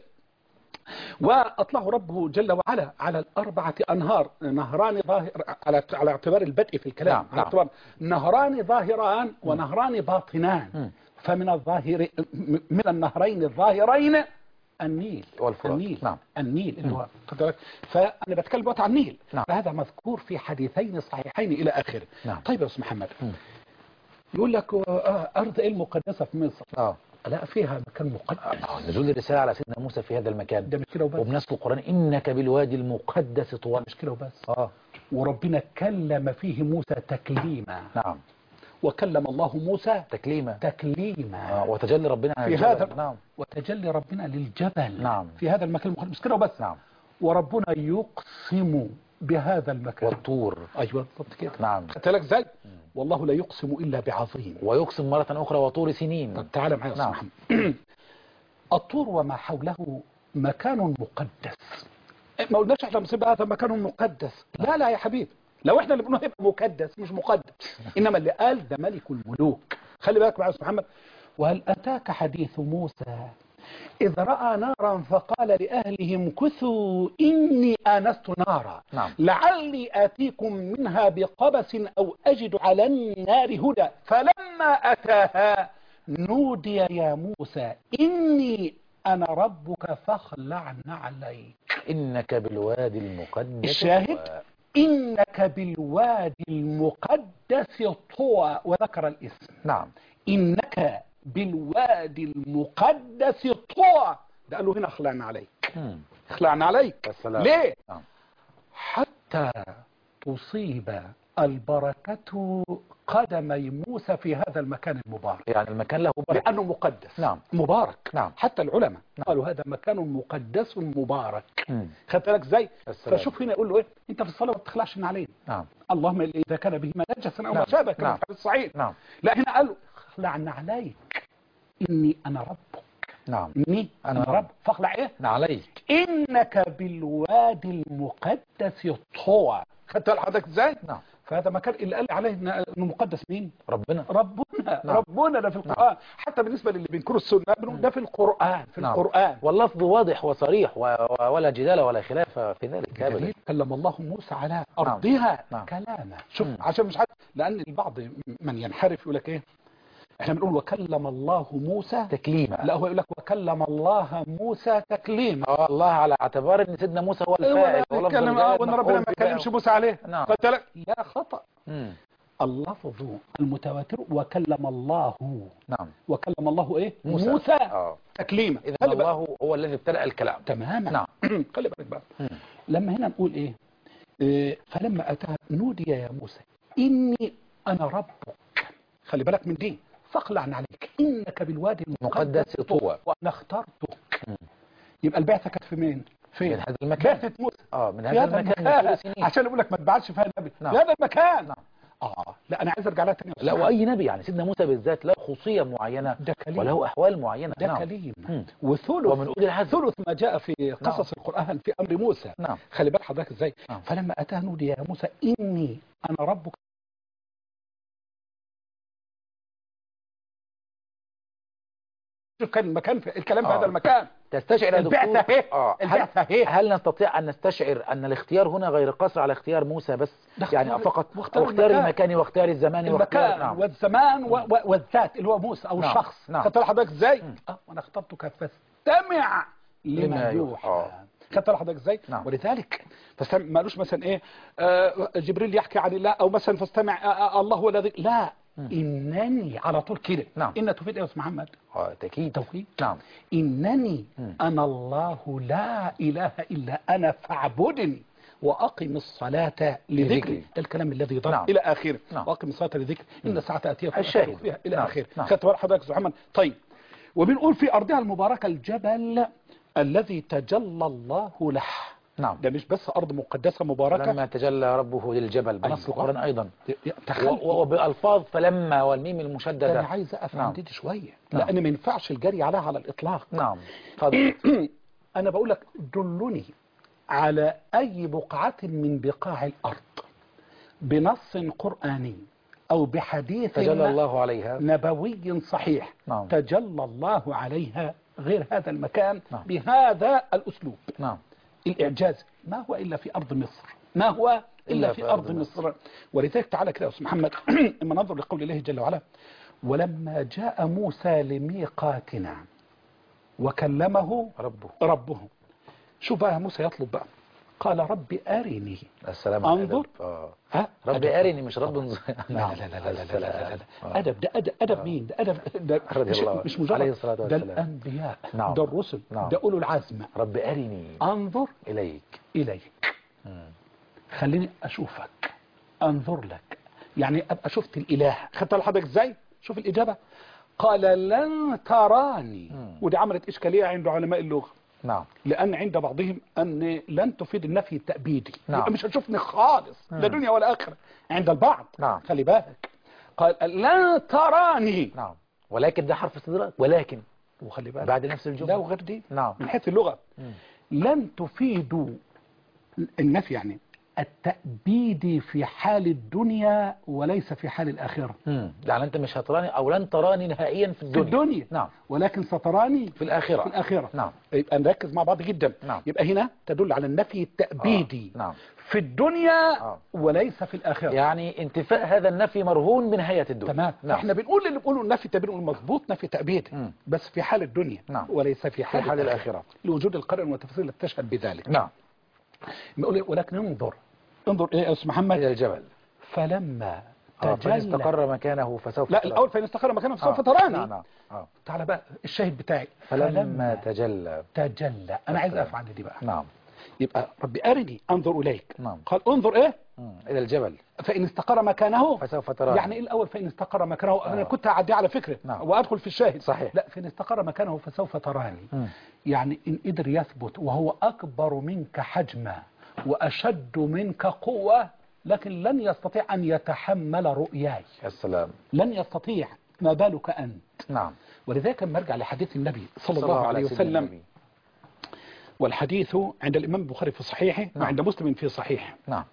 وأطلعه ربه جل وعلا على الأربعة أنهار، نهران ظاهر على على اعتبار البدء في الكلام. نعم. على اعتبار نهران ظاهران ونهران باطنان. مم. فمن الظاهر من النهرين الظاهرين النيل والفرات. النيل نعم. النيل اللي هو قدرك. فأنا بتكلم دلوقتي عن النيل. نعم. فهذا مذكور في حديثين صحيحين إلى آخره. نعم. طيب يا أستاذ محمد، مم. يقول لك آه أرض إيه المقدسة في مصر؟ اه لا فيها مكان مقدس. آه، نزول الرسالة على سيدنا موسى في هذا المكان. ده مش كده وبس. وبنص القرآن إنك بالوادي المقدس طوى. مش كده وبس. اه وربنا كلم فيه موسى تكليما. نعم. وكلم الله موسى تكليما. تكليما. آه. وتجلي ربنا على في الجبل. هذا نعم. وتجلي ربنا للجبل. نعم. في هذا المكان المقدس. مش كده وبس. نعم. وربنا يقسم بهذا المكان. والطور. ايوه بالضبط كده. نعم. خدت بالك ازاي؟ والله لا يقسم الا بعظيم. ويقسم مرة أخرى وطور سنين. طب تعالى معايا يا نعم. أستاذ محمد. الطور وما حوله مكان مقدس. ما قلناش احنا مصيبه هذا مكان مقدس. لا لا يا حبيبي، لو احنا اللي بنقول هيبقى مقدس مش مقدس. انما اللي قال ده ملك الملوك. خلي بالك معايا يا أستاذ محمد. وهل اتاك حديث موسى إذ رأى نارا فقال لأهلهم كثوا إني آنست نارا نعم. لعلي آتيكم منها بقبس أو أجد على النار هدى فلما أتاها نودي يا موسى إني أنا ربك فاخلع عليك. إنك بالوادي المقدس الشاهد و... إنك بالوادي المقدس طوى وذكر الاسم. نعم. إنك بالوادي المقدس طوى، ده قالوا هنا اخلعنا عليك. مم. اخلعنا عليك. السلام. ليه؟ نعم. حتى تصيب البركة قدمي موسى في هذا المكان المبارك، يعني المكان له بركة لأنه مقدس. نعم. مبارك. نعم. حتى العلماء نعم. قالوا هذا مكان مقدس مبارك. مم. خدت بالك ازاي؟ السلام. فشوف هنا يقول له ايه، انت في الصلاه ما بتخلعش من علينا. نعم. اللهم اذا كان بهما نجسا او نعم. ما شابه كما نعم. في الحديث الصحيح. نعم. لا هنا قال له اخلعنا عليك اني انا ربك. نعم. اني أنا انا رب. رب فاخلع ايه؟ عليك. انك بالوادي المقدس طوى. خدت حضرتك ازاي؟ نعم. فهذا مكان اللي قال عليه انه مقدس مين؟ ربنا. ربنا. نعم. ربنا ده في القرآن. نعم. حتى بالنسبة للي بينكروا السنة بنقول ده في القرآن. في نعم. القرآن. واللفظ واضح وصريح و... ولا جدال ولا خلاف في ذلك أبدا. كلم الله موسى على أرضها. نعم. كلاما. شوف مم. عشان مش حد، لأن البعض من ينحرف يقول لك إيه، احنا بنقول وكلم الله موسى تكليما. لا، هو يقول لك وكلم الله موسى تكليما. اه الله على اعتبار ان سيدنا موسى هو الفاعل ولا يتكلم اه وان ربنا ما كلمش موسى عليه. نعم. فتلك لا خطأ. مم. اللفظ المتواتر وكلم الله. نعم. وكلم الله ايه؟ موسى, موسى. آه. تكليما. اذا الله هو الذي ابتدأ الكلام. تماما. نعم. خلي بالك بقى. مم. لما هنا نقول ايه؟ إيه فلما اتى نودي يا موسى اني انا ربك. خلي بالك من دي، فاخلعنا عليك انك بالوادي المقدس طوى وانا اخترتك. مم. يبقى البعثه كانت في مين؟ في هذا المكان. بعثه موسى اه من في هذا هذا المكان, المكان. من سنين. عشان اقول لك ما تبعتش فيها النبي. نعم. في هذا المكان. نعم. اه لا انا عايز ارجع لها تاني. لا واي نبي يعني سيدنا موسى بالذات له خصوصيه معينه ده كليم. وله احوال معينه. ده نعم. كليم. مم. وثلث ومن أولي العزم. ثلث ما جاء في قصص نعم. القرآن في امر موسى. نعم. خلي بالك حضرتك ازاي. نعم. فلما اتاه نودي يا موسى اني انا ربك. كان المكان في الكلام في آه. هذا المكان. تستشعر يا دكتور البعثة هي. آه. البعثة هي. هل نستطيع أن نستشعر أن الاختيار هنا غير قصر على اختيار موسى بس يعني فقط أو اختيار المكان واختيار الزمان المكان نعم. والزمان و... و... والذات اللي هو موسى أو نعم. الشخص. نعم. خدت حضرتك ازاي؟ اه وانا اخترتك فاستمع لما يوحى. خدت حضرتك ازاي؟ نعم. ولذلك فاستمع ما قالوش مثلا ايه آه جبريل يحكي عن الله او مثلا فاستمع آه آه الله هو الذي لا مم. إنني على طول كده. نعم. إن تفيد يا أستاذ محمد. اه تأكيد. توحيد. نعم. إنني مم. أنا الله لا إله إلا أنا فاعبدني وأقم الصلاة لذكري. ده الكلام الذي ضرب نعم. إلى آخره. نعم. وأقم الصلاة لذكري إن الساعة آتية الشاهد فيها إلى نعم. آخره. نعم. خدت بالك حضرتك يا أستاذ محمد. طيب وبنقول في أرضها المباركة الجبل الذي تجلى الله له. نعم. ده مش بس أرض مقدسة مباركة. لما تجلى ربه للجبل بنص القرآن أيضا وبالألفاظ فلما والميم المشددة. أنا عايز أقف نعم. عندي شوية. نعم. لأن ما ينفعش الجري عليها على الإطلاق. نعم. فضل. أنا بقول لك دلني على أي بقعة من بقاع الأرض بنص قرآني أو بحديث تجلى الله عليها نبوي صحيح. نعم. تجلى الله عليها غير هذا المكان. نعم. بهذا الأسلوب. نعم. الإعجاز ما هو إلا في أرض مصر. ما هو إلا, إلا في, في أرض, أرض مصر, مصر. ولذلك تعالى كده يا أستاذ محمد اما ننظر لقول الله جل وعلا ولما جاء موسى لميقاتنا وكلمه ربه ربه. شوف بقى موسى يطلب بقى قال ربي أرني. السلام انظر آه. ها ربي أرني مش رب لا لا لا لا لا لا لا لا أدب ده أدب أدب مين ده أدب ده مش, مش مجرد عليه الصلاة والسلام. ده الأنبياء. نعم. ده الرسل. نعم. ده أولو العزم. ربي أرني انظر إليك إليك مم. خليني أشوفك أنظر لك يعني أبقى شفت الإله. خدت لحضرتك إزاي؟ شوف الإجابة قال لن تراني. مم. ودي عملت إشكالية عند علماء اللغة. نعم. لأن عند بعضهم أن لن تفيد النفي التأبيدي. نعم. مش هتشوفني خالص لا دنيا ولا آخرة عند البعض. نعم. خلي بالك قال لن تراني. نعم. ولكن ده حرف استدراك ولكن وخلي بالك بعد نفس الجملة لا وغير دي. نعم. من حيث اللغة مم. لن تفيد النفي يعني التأبيد في حال الدنيا وليس في حال الآخرة. امم يعني أنت مش هتراني أو لن تراني نهائيا في الدنيا. في الدنيا نعم. ولكن ستراني في الآخرة. في الآخرة. نعم. يبقى نركز مع بعض جدا. نعم. يبقى هنا تدل على النفي التأبيدي. آه. نعم. في الدنيا آه. وليس في الآخرة. يعني انتفاء هذا النفي مرهون بنهاية الدنيا. تمام. نعم. احنا بنقول اللي بنقوله النفي التأبيدي مظبوط، نفي تأبيدي مم. بس في حال الدنيا. نعم. وليس في حال, في حال الآخرة. الآخرة لوجود القرائن والتفاصيل التي تشهد بذلك. نعم. بنقول ولكن انظر انظر ايه يا استاذ محمد إلى الجبل فلما آه. تجلى. فإن استقر مكانه فسوف لا تراني. الأول فإن استقر مكانه فسوف آه. تراني. نعم. نعم. آه. تعال بقى الشاهد بتاعي فلما تجلى. تجلى. أنا عايز أقف عند دي بقى. نعم. يبقى ربي أرني أنظر إليك. نعم. قال انظر إيه مم. إلى الجبل فإن استقر مكانه فسوف تراني. يعني إيه الأول فإن استقر مكانه؟ آه. أنا كنت أعدي على فكرة. نعم. وأدخل في الشاهد. صحيح. لا فإن استقر مكانه فسوف تراني. مم. يعني إن قدر يثبت وهو أكبر منك حجما وأشد منك قوة لكن لن يستطيع أن يتحمل رؤياي. السلام. لن يستطيع، ما بالك أنت. نعم. ولذلك لما ارجع لحديث النبي صلى الله عليه وسلم، والحديث عند الإمام البخاري في صحيحه نعم. وعند مسلم في صحيحه. نعم.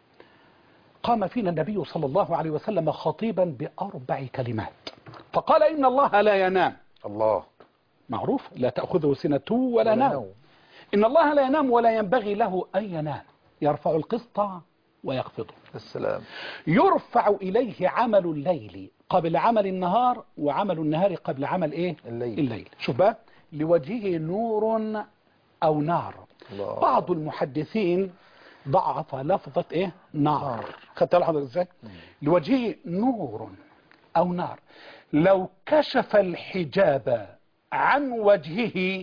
قام فينا النبي صلى الله عليه وسلم خطيبا بأربع كلمات فقال إن الله لا ينام. الله معروف لا تأخذه سنة ولا, ولا نوم. نوم. إن الله لا ينام ولا ينبغي له أن ينام، يرفع القسط ويخفضه. السلام. يرفع إليه عمل الليل قبل عمل النهار وعمل النهار قبل عمل إيه؟ الليل. الليل. شوف بقى لوجهه نور أو نار. الله. بعض المحدثين ضعف لفظة إيه؟ نار, نار. خدت لحظة إزاي؟ لوجهه نور أو نار. لو كشف الحجاب عن وجهه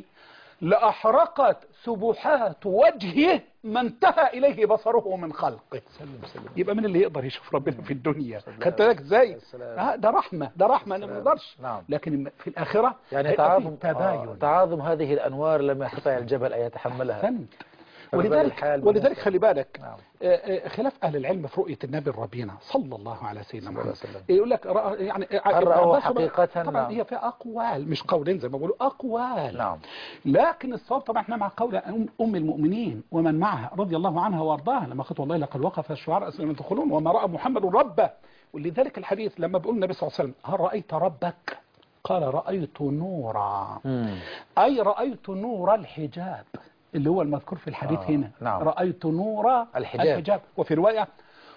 لأحرقت سبحات وجهه ما انتهى إليه بصره من خلقه. سلم سلم. يبقى من اللي يقدر يشوف ربنا في الدنيا؟ خدت بالك ازاي؟ آه ده رحمة، ده رحمة أنا ما نقدرش. نعم. لكن في الآخرة يعني تعاظم تباين. آه. تعاظم هذه الأنوار لما يستطيع الجبل أن يتحملها. أحسنت. ولذلك ولذلك خلي بالك. نعم. خلاف أهل العلم في رؤية النبي الربينا صلى الله عليه سيدنا محمد يقول لك يعني رأوا حقيقة. طبعا نعم. هي في أقوال مش قولين زي ما بيقولوا أقوال. نعم. لكن الصواب طبعا احنا مع قول أم المؤمنين ومن معها رضي الله عنها وارضاها لما قالت والله لقد وقف الشعراء أسلم يدخلون وما رأى محمد ربه. ولذلك الحديث لما بيقول النبي صلى الله عليه وسلم هل رأيت ربك؟ قال رأيت نورا. مم. أي رأيت نور الحجاب اللي هو المذكور في الحديث. آه. هنا نعم. رأيت نور الحجاب. الحجاب وفي رواية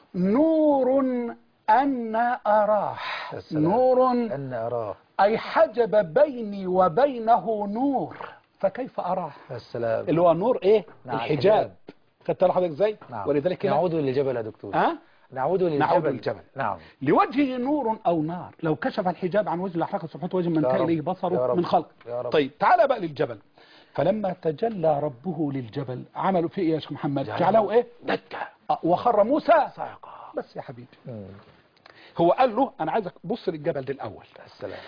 نور أن أراه. نور أن أراه أي حجب بيني وبينه نور فكيف أراه؟ السلام. اللي هو نور إيه؟ نعم. الحجاب. خدت لحضرتك إزاي؟ نعم. ولذلك نعود للجبل يا دكتور. ها؟ نعود للجبل. نعود للجبل. نعم. لوجهه نور أو نار لو كشف الحجاب عن وجه الأحرق سبحانه وجه من انتهى إليه بصره من خلق. طيب تعال بقى للجبل. فلما تجلى ربه للجبل عملوا فيه ايه يا شيخ محمد؟ جعله ايه؟ دكة. وخر موسى صاعقا. بس يا حبيبي مم. هو قال له انا عايزك بص للجبل ده الاول. السلام.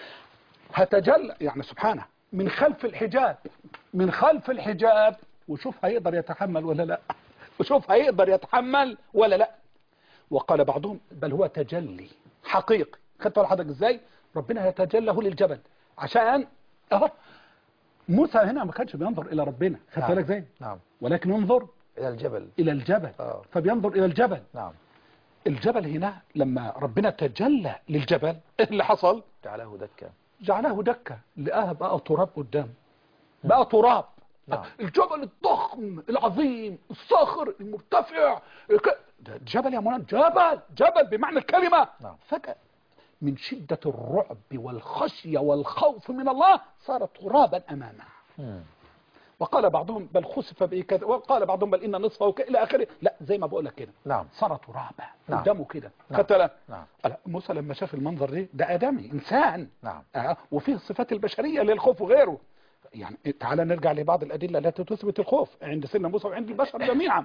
هتجلى يعني سبحانه من خلف الحجاب من خلف الحجاب وشوف هيقدر يتحمل ولا لا وشوف هيقدر يتحمل ولا لا. وقال بعضهم بل هو تجلي حقيقي. خدت بالك حضرتك ازاي؟ ربنا يتجلى للجبل عشان اهو موسى هنا ما كانش بينظر إلى ربنا. خدت بالك ازاي؟ نعم. ولكن ينظر إلى الجبل. إلى الجبل. آه. فبينظر إلى الجبل. نعم. الجبل هنا لما ربنا تجلى للجبل ايه اللي حصل؟ جعله دكة. جعله دكة لقاها بقى تراب قدام. بقى تراب. نعم. الجبل الضخم العظيم الصاخر المرتفع ده جبل يا مولانا جبل جبل بمعنى الكلمة. نعم. فجأة من شدة الرعب والخشية والخوف من الله صار ترابا أمامه. مم. وقال بعضهم بل خسف به كذا وقال بعضهم بل إن نصفه إلى آخره. لا زي ما بقول لك كده. نعم. صار ترابا. نعم. قدامه كده. نعم. قتل. نعم. موسى لما شاف المنظر ده ده آدمي إنسان. نعم. آه وفيه الصفات البشرية للخوف وغيره. يعني تعال نرجع لبعض الأدلة التي تثبت الخوف عند سيدنا موسى وعند البشر جميعا.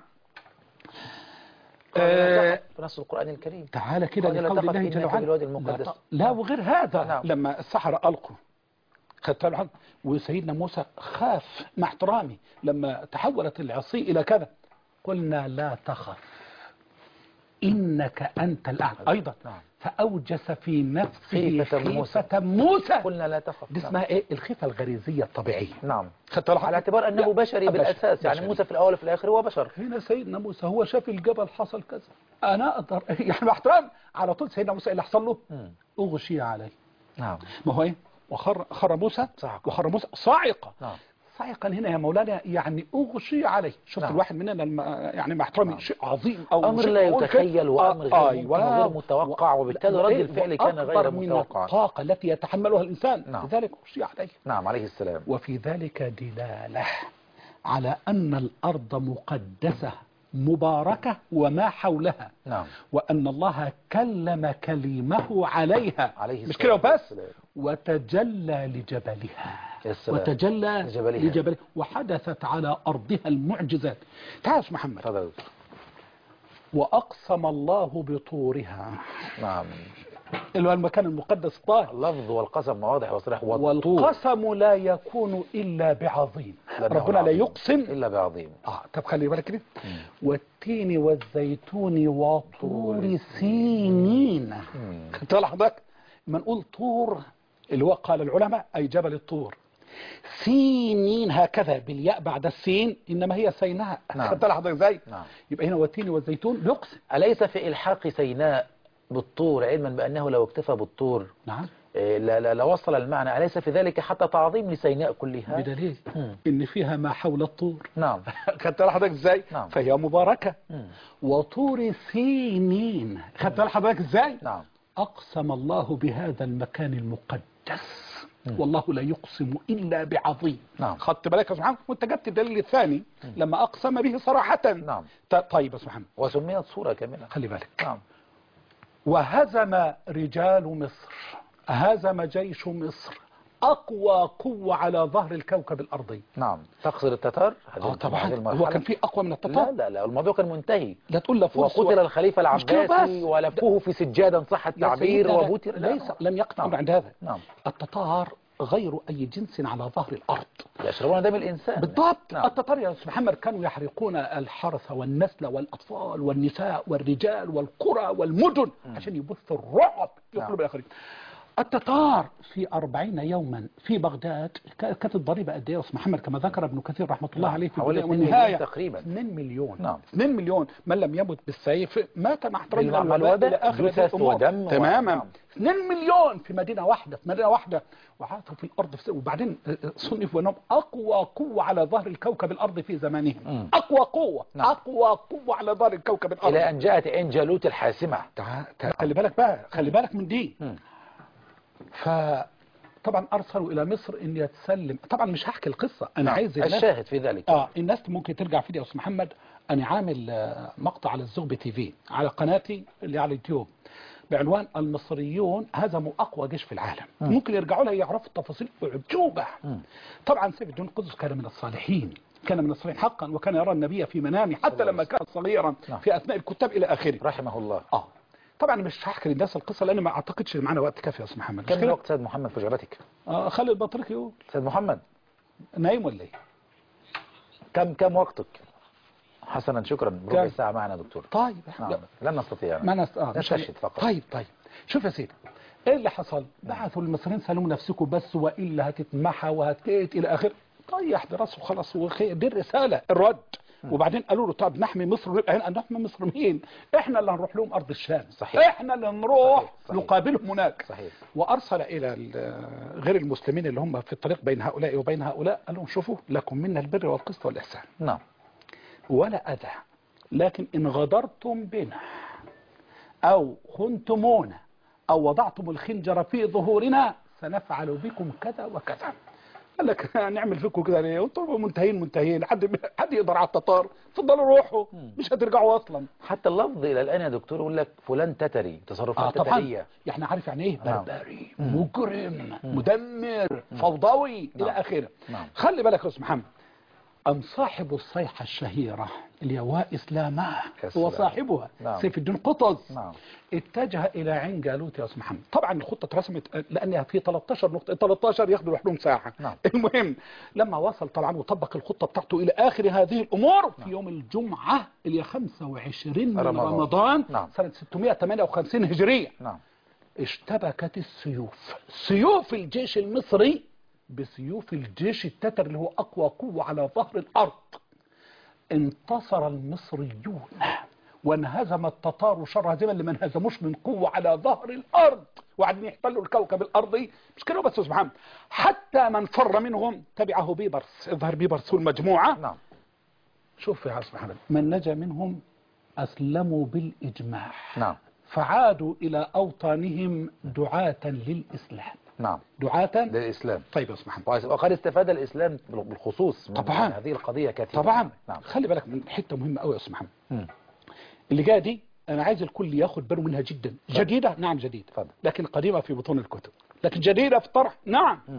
آه في نص القرآن الكريم. تعالى كده لقول الله جل وعلا. لا, لا وغير هذا. نعم. لما السحرة ألقوا خدت بالك وسيدنا موسى خاف مع احترامي لما تحولت العصي إلى كذا قلنا لا تخف إنك أنت الأعلى أيضا. نعم. فأوجس في نفسه خيفة موسى. خيفة موسى. قلنا لا تخف. دي اسمها ايه؟ الخيفة الغريزية الطبيعية. نعم. خدت بالك؟ على اعتبار أنه لا، بشري بشري. بالأساس، يعني بشري. موسى في الأول وفي الآخر هو بشر. هنا سيدنا موسى هو شاف الجبل حصل كذا، أنا أقدر يعني مع احترام على طول سيدنا موسى اللي حصل له مم. أغشي عليه. نعم. ما هو ايه؟ وخر خر موسى صعقة. وخر موسى صاعقة. نعم. صاعقا هنا يا مولانا يعني أغشي عليه. شفت نعم. الواحد مننا الم... يعني مع احترامي نعم. شيء عظيم أو أمر شيء لا ممكن. يتخيل وأمر غير آه ممكن وغير متوقع، وبالتالي رد الفعل كان غير أكبر من متوقع. الطاقة التي يتحملها الإنسان. نعم. لذلك أغشي عليه. نعم عليه السلام. وفي ذلك دلالة على أن الأرض مقدسة مباركة وما حولها. نعم. وأن الله كلم كلمه عليها عليه مش كده الصلاة وبس، والسلام. وتجلى لجبلها. السلام. وتجلى لجبلها. لجبلها وحدثت على أرضها المعجزات. تعال يا محمد. تفضل. وأقسم الله بطورها، نعم. اللي هو المكان المقدس الطاهر. اللفظ والقسم واضح وصريح. والطور والقسم لا يكون إلا بعظيم. لأنه ربنا لا العظيم. يقسم إلا بعظيم. آه طب خلي بالك كده. والتين والزيتون وطور سينين. خدت بالك حضرتك؟ لما نقول طور اللي هو قال العلماء أي جبل الطور، سينين هكذا بالياء بعد السين، إنما هي سيناء. نعم. خدت بالك حضرتك ازاي؟ نعم. يبقى هنا والتين والزيتون يقسم. أليس في إلحاق سيناء بالطور علما بأنه لو اكتفى بالطور نعم. إيه لا لا لوصل المعنى؟ أليس في ذلك حتى تعظيم لسيناء كلها؟ بدليل مم. إن فيها ما حول الطور. نعم. خدت بالك حضرتك ازاي؟ نعم. فهي مباركة. مم. وطور سينين. خدت بالك حضرتك ازاي؟ نعم. أقسم الله بهذا المكان المقدس. والله لا يقسم إلا بعظيم. نعم. خدت بالك يا سبحان. وانت جبت الدليل الثاني لما أقسم به صراحة. نعم. طيب يا سبحان. وسميت صورة كاملة. خلي بالك. نعم. وهزم رجال مصر، هزم جيش مصر أقوى قوة على ظهر الكوكب الأرضي. نعم. تقصد التتار؟ اه طبعا هو كان في أقوى من التتار. لا لا لا الموضوع كان منتهي. لا تقول لا فرس وقتل و... الخليفة العباسي ولفوه في سجادا صح التعبير وبتر. ليس لم يقف نعم. عند هذا. نعم. التتار غير أي جنس على ظهر الأرض. يشربون دم الإنسان بالضبط. نعم. التتار يا أستاذ محمد كانوا يحرقون الحرث والنسل والأطفال والنساء والرجال والقرى والمدن م. عشان يبثوا الرعب في قلوب الآخرين. التتار في أربعين يوما في بغداد كانت الضريبة قد ايه يا أستاذ محمد كما ذكر ابن كثير رحمة الله عليه في البداية والنهاية تقريبا اثنين مليون. نعم. اثنين مليون من لم يمت بالسيف مات مع احترام الوباء إلى آخر ودم تماما. اثنين مليون في مدينة واحدة في مدينة واحدة وعاثوا في الأرض في وبعدين صنفوا أنهم أقوى قوة على ظهر الكوكب الأرضي في زمانهم. م. أقوى قوة. نعم. أقوى قوة على ظهر الكوكب الأرضي إلى أن جاءت عين جالوت الحاسمة. تعال خلي بالك بقى خلي بالك من دي. م. فطبعا أرسلوا إلى مصر إن يتسلم. طبعا مش هحكي القصة أنا. نعم. عايز الشاهد في ذلك آه الناس ممكن ترجع فيديو يا أستاذ محمد. أنا عامل مقطع على الزغبي تي في على قناتي اللي على اليوتيوب بعنوان المصريون هزموا أقوى جيش في العالم. م. ممكن يرجعوا لها يعرفوا التفاصيل أعجوبة. طبعا سيف الدين قطز كان من الصالحين كان من الصالحين حقا وكان يرى النبي في منامه حتى لما كان صغيرا. نعم. في أثناء الكتاب إلى آخره رحمه الله. آه طبعا مش هحكي للناس القصة لأن ما أعتقدش معنا وقت كافي يا أستاذ محمد. كم من وقت سيد محمد في جربتك؟ آه خلي البطريق يقول. سيد محمد نايم ولا ايه؟ كم كم وقتك؟ حسنا شكرا بربع ساعة معنا دكتور. طيب نعم. لن نستطيع ما نست... آه نستشهد فقط. طيب طيب شوف يا سيدي ايه اللي حصل؟ بعثوا المصريين سلموا نفسكم بس والا هتتمحى وهتكيت الى اخره. طيح براسه خلاص وخير دي الرسالة الرد. وبعدين قالوا له طب نحمي مصر نبقى نحمي مصر مين؟ احنا اللي هنروح لهم ارض الشام. صحيح. احنا اللي نروح صحيح. صحيح. نقابلهم هناك. صحيح. وارسل الى غير المسلمين اللي هم في الطريق بين هؤلاء وبين هؤلاء قال لهم شوفوا لكم منا البر والقسط والاحسان. نعم. ولا اذى لكن ان غدرتم بنا او خنتمونا او وضعتم الخنجر في ظهورنا سنفعل بكم كذا وكذا. قال لك نعمل فيكم كده ليه؟ وانتم منتهين منتهين حد حد يقدر على التتار اتفضلوا روحوا مش هترجعوا اصلا. حتى اللفظ الى الان يا دكتور يقول لك فلان تتري تصرفات آه تتريه. احنا عارف يعني ايه بربري نعم. مجرم مم. مدمر مم. فوضوي نعم. الى اخره. نعم. خلي بالك يا استاذ محمد ام صاحب الصيحه الشهيره اللي هو اسلامه هو صاحبها نعم. سيف الدين قطز نعم. اتجه الى عين جالوت يا استاذ محمد. طبعا الخطه اترسمت لانها في ثلاثة عشر نقطه ثلاثة عشر ياخدوا لهم ساعه نعم. المهم لما وصل طبعا وطبق الخطه بتاعته الى اخر هذه الامور نعم. في يوم الجمعه اللي خمسة وعشرين من رمضان, رمضان نعم. سنه ستمائة وثمانية وخمسين هجريه نعم. اشتبكت السيوف، سيوف الجيش المصري بسيوف الجيش التتر اللي هو أقوى قوة على ظهر الأرض. انتصر المصريون وانهزم التتار شر هزيمة اللي ما انهزموش من قوة على ظهر الأرض وقاعدين يحتلوا الكوكب الأرضي. مش كده بس سبحان، حتى من فر منهم تبعه بيبرس، اظهر بيبرس والمجموعة. نعم. شوف يا سبحان الله، من نجا منهم أسلموا بالإجماع. نعم. فعادوا إلى أوطانهم دعاة للإسلام. نعم. دعاة للإسلام. طيب يا سبحان، وقد استفاد الإسلام بالخصوص من طبعا هذه القضية كثيرا. طبعا. نعم. خلي بالك من حتة مهمة قوي يا سبحان، مم. اللي جايه دي أنا عايز الكل ياخد باله منها جدا. فضل. جديدة، نعم جديدة، فضل. لكن قديمة في بطون الكتب، لكن جديدة في الطرح. نعم. مم.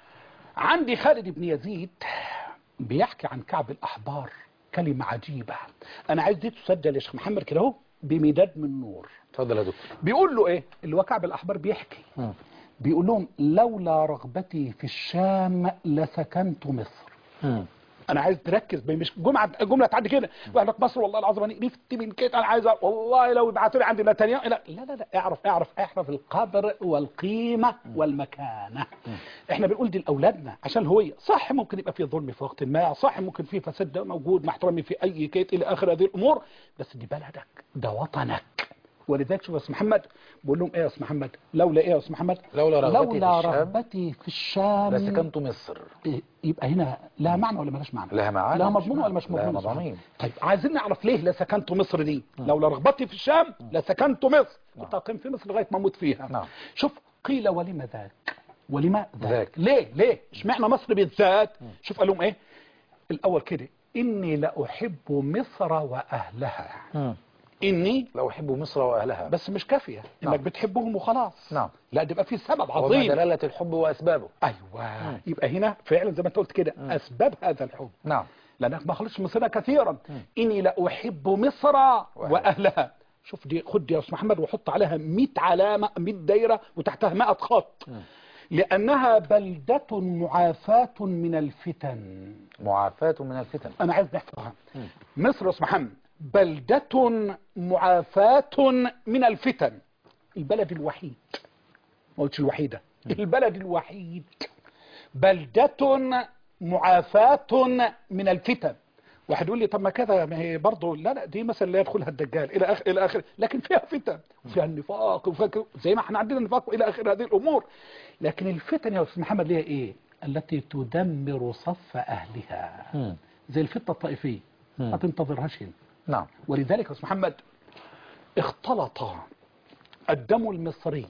عندي خالد بن يزيد بيحكي عن كعب الأحبار كلمة عجيبة، أنا عايز دي تسجل يا شيخ محمد كده اهو بمداد من نور. تفضل يا دكتور. بيقول له إيه اللي هو كعب الأحبار بيحكي، مم. بيقول لهم لولا رغبتي في الشام لسكنت مصر. مم. انا عايز تركز، مش جمعه جمله تعدي كده واحد لك مصر والله العظيم انا قرفت من كده، انا عايز والله لو ابعتوا لي عند نتنياهو. لا لا لا لا، اعرف اعرف اعرف القدر والقيمه والمكانه. احنا بنقول دي لاولادنا عشان الهويه. صح ممكن يبقى في ظلم في وقت ما، صح ممكن في فساد موجود مع احترامي في اي كيت الى اخر هذه الامور، بس دي بلدك، ده وطنك. ولذلك شوف يا استاذ محمد بقول لهم ايه يا استاذ محمد، لولا ايه يا استاذ محمد، لولا رغبتي لولا في الشام رغبتي في الشام لسكنت مصر. يبقى هنا لها معنى ولا مالهاش معنى؟ لها معنى. لها مضمون ولا مش لها مضمون؟ مضمون. طيب عايزين نعرف ليه لسكنت مصر دي. لولا رغبتي في الشام لسكنت مصر، كنت اقيم في مصر لغايه ما اموت فيها. نعم. شوف قيل ولم ذاك، ولما ذاك, ذاك. ليه ليه اشمعنى مصر بالذات؟ شوف قال لهم ايه الاول كده، اني لاحب مصر واهلها. مم. اني لو أحب مصر وأهلها. بس مش كافيه نعم. انك بتحبهم وخلاص. نعم. لا ده يبقى في سبب وما عظيم. دلالة الحب وأسبابه. ايوه. مم. يبقى هنا فعلا زي ما انت قلت كده اسباب هذا الحب. نعم. لانك ما خلصش مصرنا كثيرا. مم. اني لاحب مصر واهلها. شوف دي، خد دي يا استاذ محمد وحط عليها مئة علامه، مئة دايره وتحتها مئة خط. مم. لانها بلده معافاه من الفتن. معافاة من الفتن. انا عايز نحفظها. مصر يا استاذ محمد بلده معافاه من الفتن، البلد الوحيد، ما قلتش الوحيده، البلد الوحيد بلدة معافاة من الفتن. واحد يقول لي طب ما كذا، ما هي برضه لا لا دي مثلا لا يدخلها الدجال الى اخر الى اخر، لكن فيها فتن وفيها النفاق وفيها زي ما احنا عندنا النفاق والى اخر هذه الامور. لكن الفتن يا استاذ محمد ليها ايه؟ التي تدمر صف اهلها. م. زي الفتنه الطائفيه ما تنتظرهاش هنا. نعم. ولذلك يا استاذ محمد اختلط الدم المصري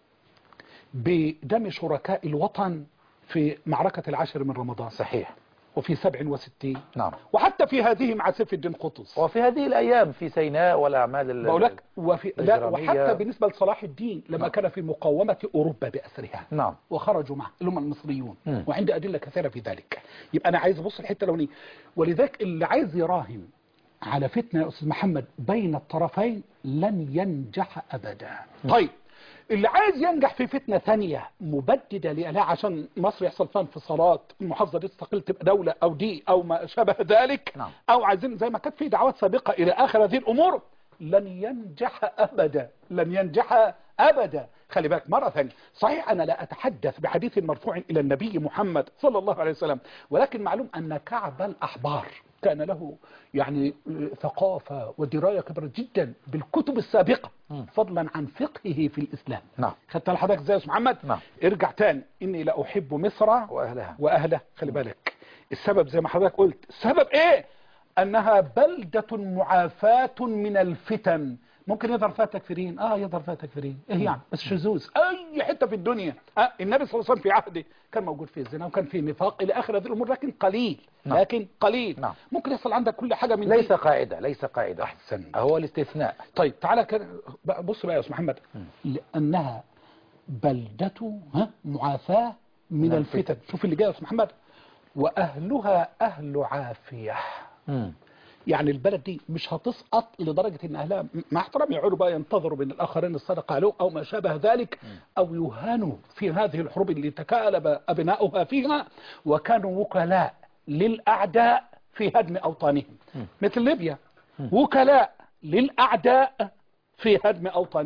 بدم شركاء الوطن في معركة العاشر من رمضان. صحيح. وفي سبع وستين. نعم. وحتى في هذه مع سيف الدين قطز. وفي هذه الأيام في سيناء والأعمال بقولك وفي لا وحتى بالنسبة لصلاح الدين لما نعم. كان في مقاومة أوروبا بأسرها. نعم. وخرجوا معه اللي هم المصريون. م. وعندي أدلة كثيرة في ذلك. يبقى أنا عايز أبص الحتة الأولانية. ولذلك اللي عايز يراهن على فتنة يا أستاذ محمد بين الطرفين لن ينجح أبدا. م. طيب اللي عايز ينجح في فتنة ثانية مبددة لإله عشان مصر يحصل فيها انفصالات، المحافظة دي تستقل تبقى دولة أو دي أو ما شابه ذلك. نعم. أو عايزين زي ما كانت في دعوات سابقة إلى آخر هذه الأمور، لن ينجح أبدا، لن ينجح أبدا. خلي بالك مرة ثانية، صحيح أنا لا أتحدث بحديث مرفوع إلى النبي محمد صلى الله عليه وسلم، ولكن معلوم أن كعب الأحبار كان له يعني ثقافة ودراية كبيرة جدا بالكتب السابقة م. فضلا عن فقهه في الإسلام. نعم. خدت لحضرتك ازاي يا استاذ محمد؟ نعم. ارجع تاني، إني لا أحب مصر وأهلها وأهلها. خلي بالك السبب زي ما حضرتك قلت، السبب إيه؟ أنها بلدة معافاة من الفتن. ممكن يظهر فيها تكفيرين، اه يظهر فيها تكفيرين، ايه يعني بس شذوذ اي حته في الدنيا. آه النبي صلى الله عليه وسلم في عهده كان موجود فيه الزنا وكان فيه نفاق الى اخر هذه الامور، لكن قليل. نعم. لكن قليل. نعم. ممكن يحصل عندك كل حاجه من ليس دي. قاعده ليس قاعده احسن، هو الاستثناء. طيب تعالى كده بص بقى يا استاذ محمد، لانها بلده ها معافاه من, من الفتن. الفتن. شوف اللي جاي يا استاذ محمد، واهلها اهل عافيه. م. يعني البلد دي مش هتسقط لدرجة ان اهلها مع احترام يقعدوا بقى ينتظروا من الاخرين الصدقة عليهم او ما شابه ذلك، او يهانوا في هذه الحروب اللي تكالب ابناؤها فيها، وكانوا وكلاء للاعداء في هدم اوطانهم. مثل ليبيا وكلاء للاعداء في هدم اوطانهم.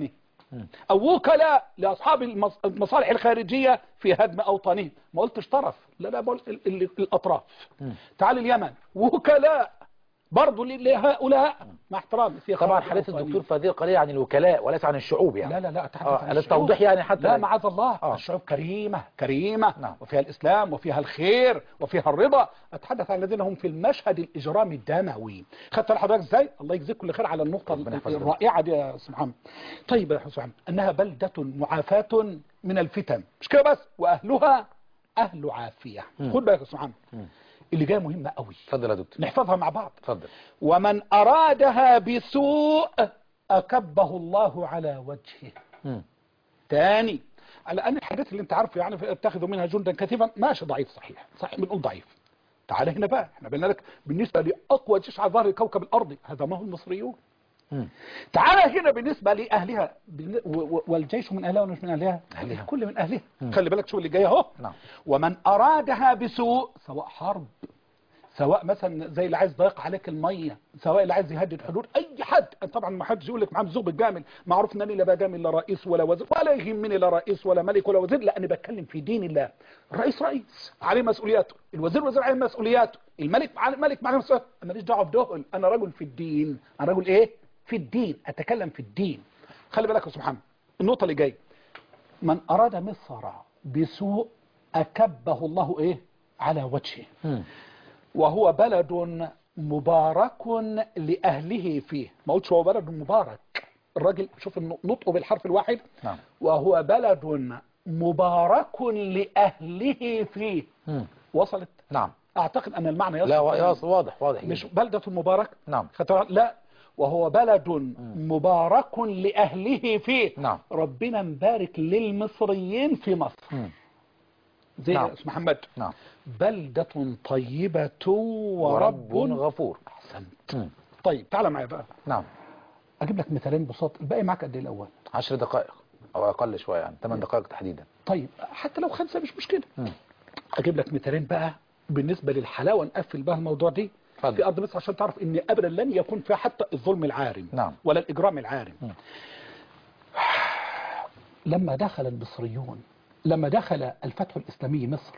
أو وكلاء لأصحاب المصالح الخارجية في هدم أوطانهم. ما قلتش طرف، لا لا بقول ال ال الأطراف. تعال اليمن وكلاء برضه لهؤلاء مع احترامي في طبعا حديث الدكتور في هذه القضية عن الوكلاء وليس عن الشعوب يعني. لا لا لا أتحدث آه عن التوضيح يعني حتى لا معاذ الله. آه. الشعوب كريمة كريمة نعم. وفيها الإسلام وفيها الخير وفيها الرضا. أتحدث عن الذين هم في المشهد الإجرامي الدموي. خدت حضرتك إزاي؟ الله يجزيك كل خير على النقطة الرائعة دي يا أستاذ محمد. طيب يا أستاذ محمد، أنها بلدة معافاة من الفتن، مش كده بس، وأهلها أهل عافية. خد بالك يا أستاذ محمد، اللي جايه مهمة قوي. اتفضل يا دكتور. نحفظها مع بعض. اتفضل. ومن أرادها بسوء أكبه الله على وجهه. مم. تاني، على أن الحاجات اللي انت عارفه يعني اتخذوا منها جندا كثيفا، ماشي ضعيف صحيح صحيح بنقول ضعيف. تعال هنا بقى، احنا بقينا لك بالنسبة لأقوى جيش على ظهر كوكب الأرض، هذا ما هو المصريون. مم. تعال هنا بالنسبة لأهلها، والجيش من أهلها ولا مش من أهلها؟ أهلها. كل من أهلها. مم. خلي بالك شو اللي جاي اهو. نعم. ومن أرادها بسوء، سواء حرب، سواء مثلا زي اللي عايز يضيق عليك الميه، سواء اللي عايز يهدد حدود اي حد. طبعا ما حدش يقول لك معاه زوب الجامل، معروف انني لا بجامل لا رئيس ولا وزير، ولا يهمني لا رئيس ولا ملك ولا وزير، لاني بتكلم في دين الله. الرئيس رئيس عليه مسؤولياته، الوزير وزير عليه مسؤولياته، الملك ملك عليه مسؤولياته. انا ماليش دعوه بدول، انا رجل في الدين. انا رجل ايه؟ في الدين، اتكلم في الدين. خلي بالك يا استاذ محمد، النقطه اللي جايه، من اراد مصر بسوء اكبه الله ايه؟ على وجهه. م. وهو بلد مبارك لأهله فيه. ما قلتش هو بلد مبارك، الراجل شوف نطقه بالحرف الواحد. نعم. وهو بلد مبارك لأهله فيه. م. وصلت؟ نعم. أعتقد أن المعنى يصل. لا واضح واضح مش بلدة مبارك. نعم. لا، وهو بلد م. مبارك لأهله فيه. نعم. ربنا مبارك للمصريين في مصر. م. زي نعم. اسم محمد. نعم. بلدة طيبة ورب, ورب غفور. أحسنت. م. طيب تعال معي بقى. نعم. أجيب لك مثالين بساط. الباقي معك قد إيه الأول؟ عشر دقائق أو أقل شوية يعني، ثمان دقائق تحديدا. طيب حتى لو خمسة مش مشكلة. م. أجيب لك مثالين بقى بالنسبة للحلاوة، نقفل بها الموضوع دي فضل. في أرض مصر عشان تعرف إن أبدا لن يكون فيها حتى الظلم العارم. نعم. ولا الإجرام العارم. م. لما دخل المصريون، لما دخل الفتح الإسلامي مصر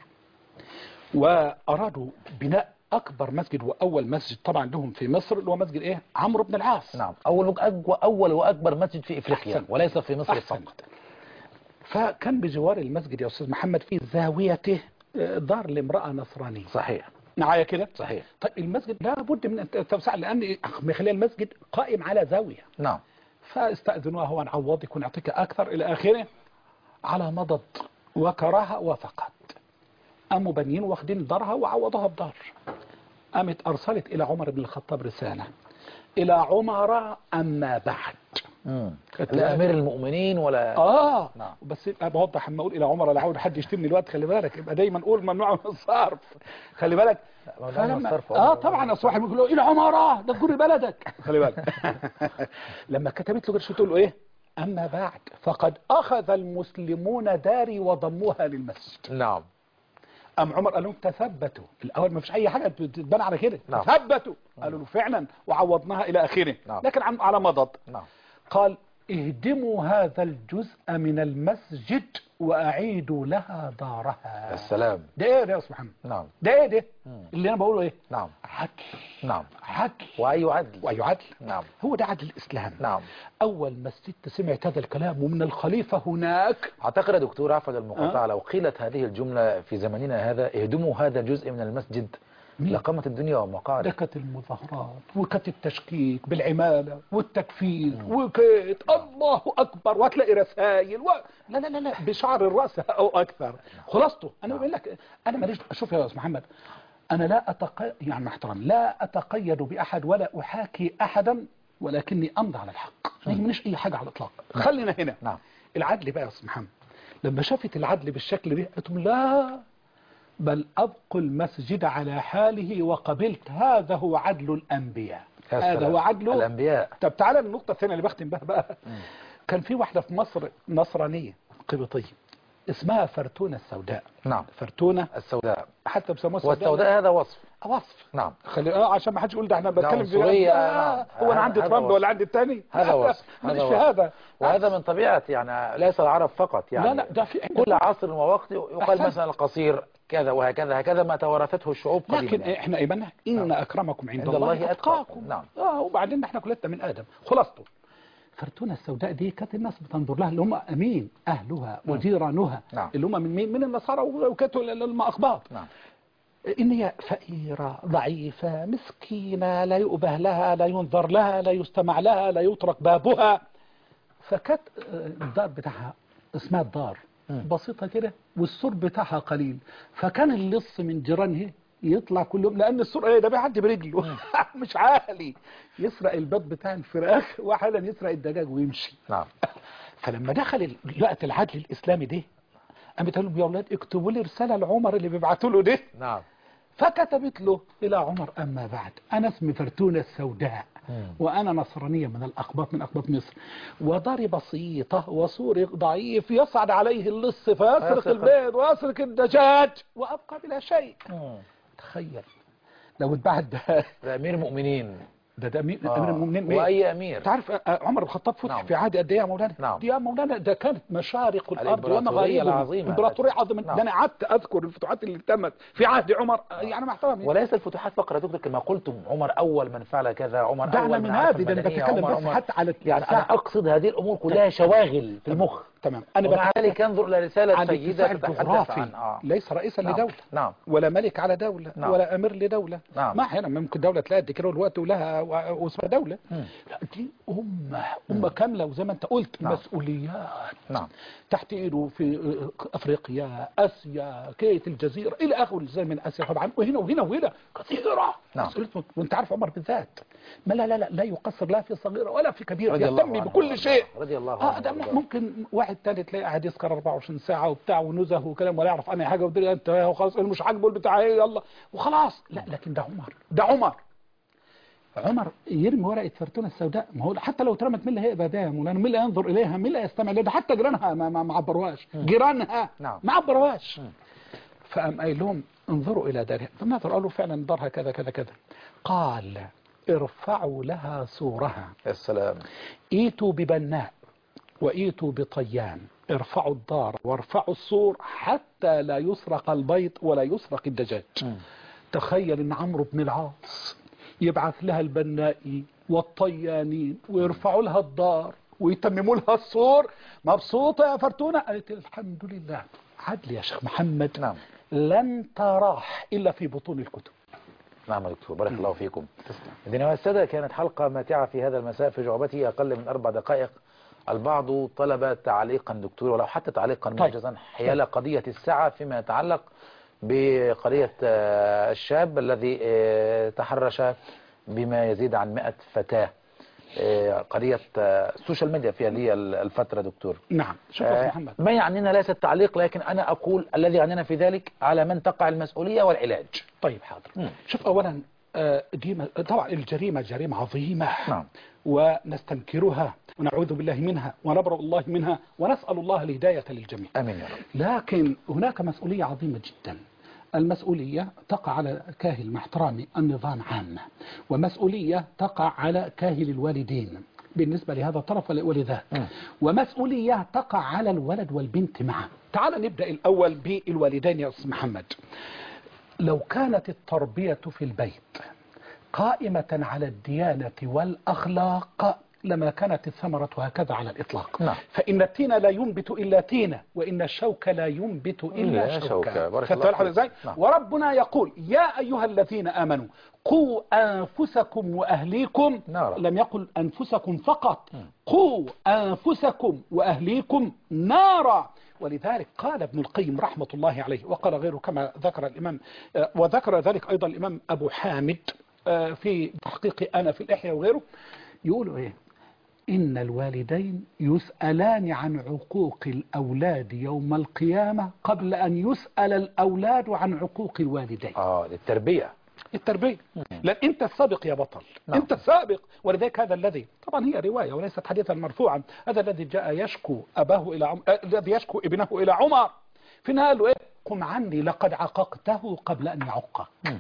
وأرادوا بناء أكبر مسجد وأول مسجد طبعا لهم في مصر، اللي هو مسجد إيه؟ عمرو بن العاص. نعم. أول أول وأكبر مسجد في إفريقيا. أحسن. وليس في مصر فقط. فكان بجوار المسجد يا أستاذ محمد في زاويته دار لامرأة نصرانية. صحيح. معايا كده؟ صحيح. طيب المسجد لا بد من التوسع، لأن مخلي المسجد قائم على زاوية. نعم. فاستأذنوها هو نعوضك ونعطيك أكثر إلى آخره. على مضض وكراهة وفقط. قاموا بنيين واخدين دارها وعوضوها بدار. قامت أرسلت إلى عمر بن الخطاب رسالة: إلى عمر أما بعد. لا أمير المؤمنين ولا آه نعم. بس بوضح لما أقول إلى عمر لا عود حد يشتمني الوقت، خلي بالك، يبقى دايما أقول ممنوع من الصرف، خلي بالك. فلما آه طبعا أصل واحد بيقول له إلى عمر ده تجر بلدك، خلي بالك. لما كتبت له قرش تقول له إيه؟ أما بعد فقد أخذ المسلمون داري وضموها للمسجد. نعم. أم عمر قال لهم تثبتوا. الأول ما فيش أي حاجة تتبنى على كده. نعم. تثبتوا. قالوا له فعلا وعوضناها إلى آخره. نعم. لكن على مضض. نعم. قال اهدموا هذا الجزء من المسجد وأعيدوا لها دارها. السلام. ده ايه ده يا أستاذ محمد؟ نعم. ده ايه ده؟ مم. اللي أنا بقوله ايه؟ نعم. عدل. نعم. عدل. وأي عدل؟ وأي عدل؟ نعم. هو ده عدل الإسلام. نعم. أول ما الست سمعت هذا الكلام ومن الخليفة هناك. أعتقد يا دكتور عفوا المقاطعة، أه؟ لو قيلت هذه الجملة في زمننا هذا اهدموا هذا الجزء من المسجد لقامت الدنيا ومقالة. ده كانت المظاهرات وكانت التشكيك بالعمالة والتكفير وكانت الله أكبر، وهتلاقي رسائل و... لا لا لا لا بشعر الرأس أو أكثر. خلاصته أنا بقول لك أنا ماليش. شوف يا أستاذ محمد، أنا لا أتق... يعني مع احترام لا أتقيد بأحد ولا أحاكي أحدا، ولكني أمضي على الحق، ما يهمنيش أي حاجة على الإطلاق. خلينا هنا. نعم. العدل بقى يا أستاذ محمد، لما شافت العدل بالشكل ده قلت لا بل أبقوا المسجد على حاله وقبلت. هذا هو عدل الأنبياء. هذا هو عدل الأنبياء. طب تعالى النقطة الثانية اللي بختم بها بقى. م. كان في واحدة في مصر نصرانية قبطية اسمها فرتونة السوداء. نعم. فرتونة السوداء. حتى بسموها السوداء. والسوداء هذا وصف. وصف. نعم. خلي اه عشان ما حدش يقول ده احنا بنتكلم في آه هو انا عندي ترامب ولا عندي الثاني. هذا وصف. هذا وصف. هذا وهذا من طبيعه يعني ليس العرب فقط يعني. لا لا ده في كل عصر ووقت يقال أحسن. مثلا القصير كذا وهكذا هكذا ما توارثته الشعوب قديما. لكن احنا ايماننا ان نعم. اكرمكم عند, عند الله اتقاكم. نعم. اه وبعدين احنا كلنا من ادم. خلاصته فرتونة السوداء دي كانت الناس بتنظر لها اللي هم امين اهلها وجيرانها. نعم. اللي هم من مين؟ من النصارى وكانوا المأخباط. نعم. إن هي فقيرة ضعيفة مسكينة لا يؤبه لها لا ينظر لها لا يستمع لها لا يطرق بابها. فكانت الدار بتاعها اسمها الدار م. بسيطة كده والسور بتاعها قليل. فكان اللص من جيرانه يطلع كل يوم لأن السور ايه ده بيعدي برجله مش عالي يسرق البيض بتاع الفراخ وحالا يسرق الدجاج ويمشي. نعم. فلما دخل لقت العدل الإسلامي ده قامت قال لهم يا اولاد اكتبوا لي رسالة لعمر اللي بيبعتوا له ده. نعم. فكتبت له إلى عمر أما بعد أنا اسمي فرتونة السوداء مم. وأنا نصرانية من الأقباط من أقباط مصر وداري بسيطة وسوري ضعيف يصعد عليه اللص فيسرق البيض ويسرق الدجاج وأبقى بلا شيء. مم. تخيل لو اتبعت ده أمير مؤمنين ده ده أمير, آه. أمير المؤمنين وأي أمير تعرف عمر بن الخطاب فتح نعم. في عهد قد ايه يا مولانا؟ نعم. دي يا مولانا ده كانت مشارق الأرض ومغاربها امبراطورية عظيمة. نعم. ده أنا قعدت أذكر الفتوحات اللي تمت في عهد عمر يعني مع احترامي. وليس الفتوحات فقط يا دكتور كما قلتم عمر أول من فعل كذا عمر دعنا أول من هذه ده أنا بتكلم بس حتى على يعني أنا أقصد هذه الأمور كلها شواغل في المخ. تمام. أنا ومع ذلك انظر إلى رسالة سيدة تتحدث عن آه. ليس رئيسا نعم. لدولة نعم. ولا ملك على دولة نعم. ولا أمير لدولة. نعم. ما أحيانا ممكن دولة تلاقي كده الوقت ولها واسمها دولة. م. لا دي أمة أمة كاملة وزي ما أنت قلت نعم. مسؤوليات. نعم. تحت إيده في أفريقيا آسيا كيت الجزيرة إلى آخر زي من آسيا طبعا وهنا وهنا وهنا كثيرة. نعم. وأنت عارف عمر بالذات ما لا لا لا لا يقصر لا في صغيرة ولا في كبيرة يهتم بكل شيء. رضي الله عنه. آه ده ممكن واحد تاني تلاقي قاعد يسكر أربعة وعشرين ساعة وبتاع ونزه وكلام ولا يعرف عنها حاجة ودري أنت وخلاص مش عاجبه البتاع ايه يلا وخلاص. لا لكن ده عمر ده عمر عمر يرمي ورقة فرتونة السوداء. ما هو حتى لو اترمت مين اللي هيبقى بها مولانا مين اللي ينظر إليها مين اللي يستمع لها حتى جيرانها ما ما عبروهاش جيرانها نعم. ما عبروهاش. فقام قايل لهم انظروا إلى دارها فالناظر قالوا فعلا دارها كذا كذا كذا. قال ارفعوا لها سورها. السلام. ايتوا ببناء وايتوا بطيان ارفعوا الدار وارفعوا السور حتى لا يسرق البيض ولا يسرق الدجاج. م. تخيل ان عمرو بن العاص يبعث لها البنائي والطيانين ويرفعوا لها الدار ويتمموا لها السور. مبسوطة يا فرتونة؟ قالت الحمد لله. عدل يا شيخ محمد. نعم. لن تراح إلا في بطون الكتب. نعم دكتور بارك الله فيكم. إذن يا السادة كانت حلقة ماتعة في هذا المساء في جعبتي أقل من أربع دقائق. البعض طلب تعليقا دكتور ولو حتى تعليقا موجزا حيال قضية الساعة فيما يتعلق بقضية الشاب الذي تحرش بما يزيد عن مئة فتاة. قضية السوشيال ميديا في هذه الفترة دكتور. نعم شوف يا محمد ما يعنينا ليس التعليق لكن أنا أقول الذي يعنينا في ذلك على من تقع المسؤولية والعلاج. طيب حاضر. م. شوف أولا دي طبعا الجريمة جريمة عظيمة. نعم. ونستنكرها ونعوذ بالله منها ونبرأ الله منها ونسأل الله الهداية للجميع. آمين يا رب. لكن هناك مسؤولية عظيمة جدا. المسؤولية تقع على كاهل مع احترامي النظام عامة ومسؤولية تقع على كاهل الوالدين بالنسبة لهذا الطرف ولذاك ومسؤولية تقع على الولد والبنت معا. تعال نبدأ الأول بالوالدين يا أستاذ محمد. لو كانت التربية في البيت قائمة على الديانة والأخلاق لما كانت الثمرة هكذا على الإطلاق. نعم. فإن التين لا ينبت إلا تينة وإن الشوك لا ينبت إلا شوكا. نعم. وربنا يقول يا أيها الذين آمنوا قوا أنفسكم وأهليكم نارا. لم يقل أنفسكم فقط. قوا أنفسكم وأهليكم نارا. ولذلك قال ابن القيم رحمة الله عليه وقال غيره كما ذكر الإمام وذكر ذلك أيضا الإمام أبو حامد في تحقيق أنا في الإحياء وغيره يقولوا إيه إن الوالدين يسألان عن عقوق الأولاد يوم القيامة قبل أن يسأل الأولاد عن عقوق الوالدين. آه للتربية التربية. لأن أنت السابق يا بطل. نعم. أنت السابق. ولذلك هذا الذي طبعا هي رواية وليست حديثا مرفوعا. هذا الذي جاء يشكو أباه إلى عم... الذي يشكو ابنه إلى عمر في النهاية له إيه قم عني لقد عققته قبل أن يعقك.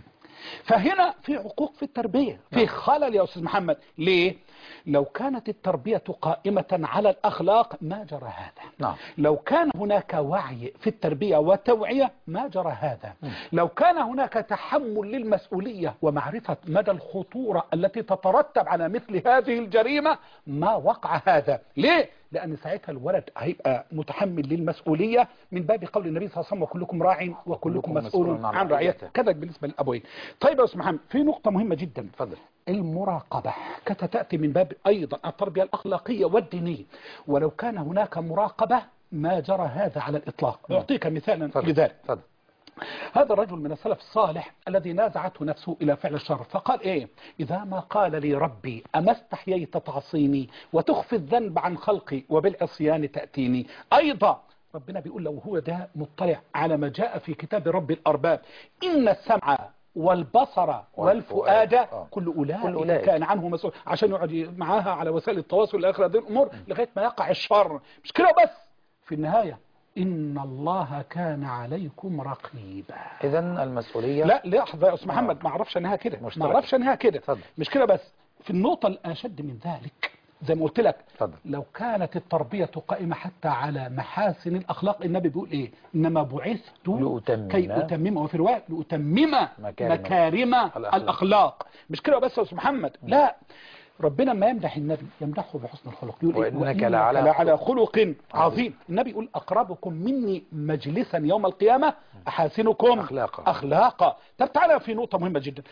فهنا في عقوق في التربية، في خلل يا أستاذ محمد. ليه؟ لو كانت التربية قائمة على الأخلاق ما جرى هذا. نعم. لو كان هناك وعي في التربية وتوعية ما جرى هذا. م. لو كان هناك تحمل للمسؤولية ومعرفة مدى الخطورة التي تترتب على مثل هذه الجريمة ما وقع هذا. ليه؟ لأن ساعتها الولد هيبقى متحمل للمسؤولية من باب قول النبي صلى الله عليه وسلم وكلكم راع وكلكم مسؤول عن رعيته. كذا بالنسبة للأبوين. طيب يا أستاذ محمد، في نقطة مهمة جدا. تفضل. المراقبة كانت تأتي من باب أيضا التربية الأخلاقية والدينية، ولو كان هناك مراقبة ما جرى هذا على الإطلاق. أعطيك مثالا لذلك. فضل. هذا الرجل من السلف الصالح الذي نازعته نفسه إلى فعل الشر، فقال إيه؟ إذا ما قال لي ربي أما استحييت تعصيني وتخفي الذنب عن خلقي وبالعصيان تأتيني. أيضا ربنا بيقول لو هو ده مطلع على ما جاء في كتاب رب الأرباب إن السمع والبصر والفؤاد آه. كل أولئك كان عنه مسؤول، عشان يقعد معاها على وسائل التواصل الآخر هذه الأمور لغاية ما يقع الشر. مش كده بس، في النهاية إن الله كان عليكم رقيبا. إذا المسؤولية لا لحظة يا أستاذ محمد، ما أعرفش أنها كده، ما أعرفش أنها كده. مش كده بس، في النقطة الأشد من ذلك زي ما قلت لك. فضل. لو كانت التربية قائمة حتى على محاسن الأخلاق، النبي بيقول إيه؟ إنما بعثت لأتمم كي أتمم، وفي رواية لأتمم مكارم, مكارم الأخلاق. الأخلاق. مش كده بس يا أستاذ محمد، لا، ربنا ما يمدح النبي يمدحه بحسن الخلق، يقول وإنك لعلى على خلق عظيم. النبي يقول أقربكم مني مجلسا يوم القيامة أحاسنكم أخلاقا. أخلاقا. طب تعالى في نقطة مهمة جدا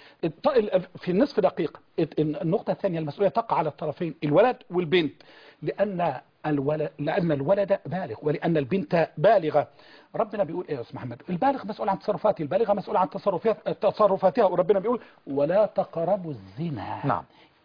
في نصف دقيقة. النقطة الثانية، المسؤولية تقع على الطرفين، الولد والبنت، لأن الولد لأن الولد بالغ ولأن البنت بالغة. ربنا بيقول ايه يا استاذ محمد؟ البالغ مسؤول عن تصرفاته، البالغة مسؤول عن تصرفات تصرفاتها، وربنا بيقول ولا تقربوا الزنا. نعم.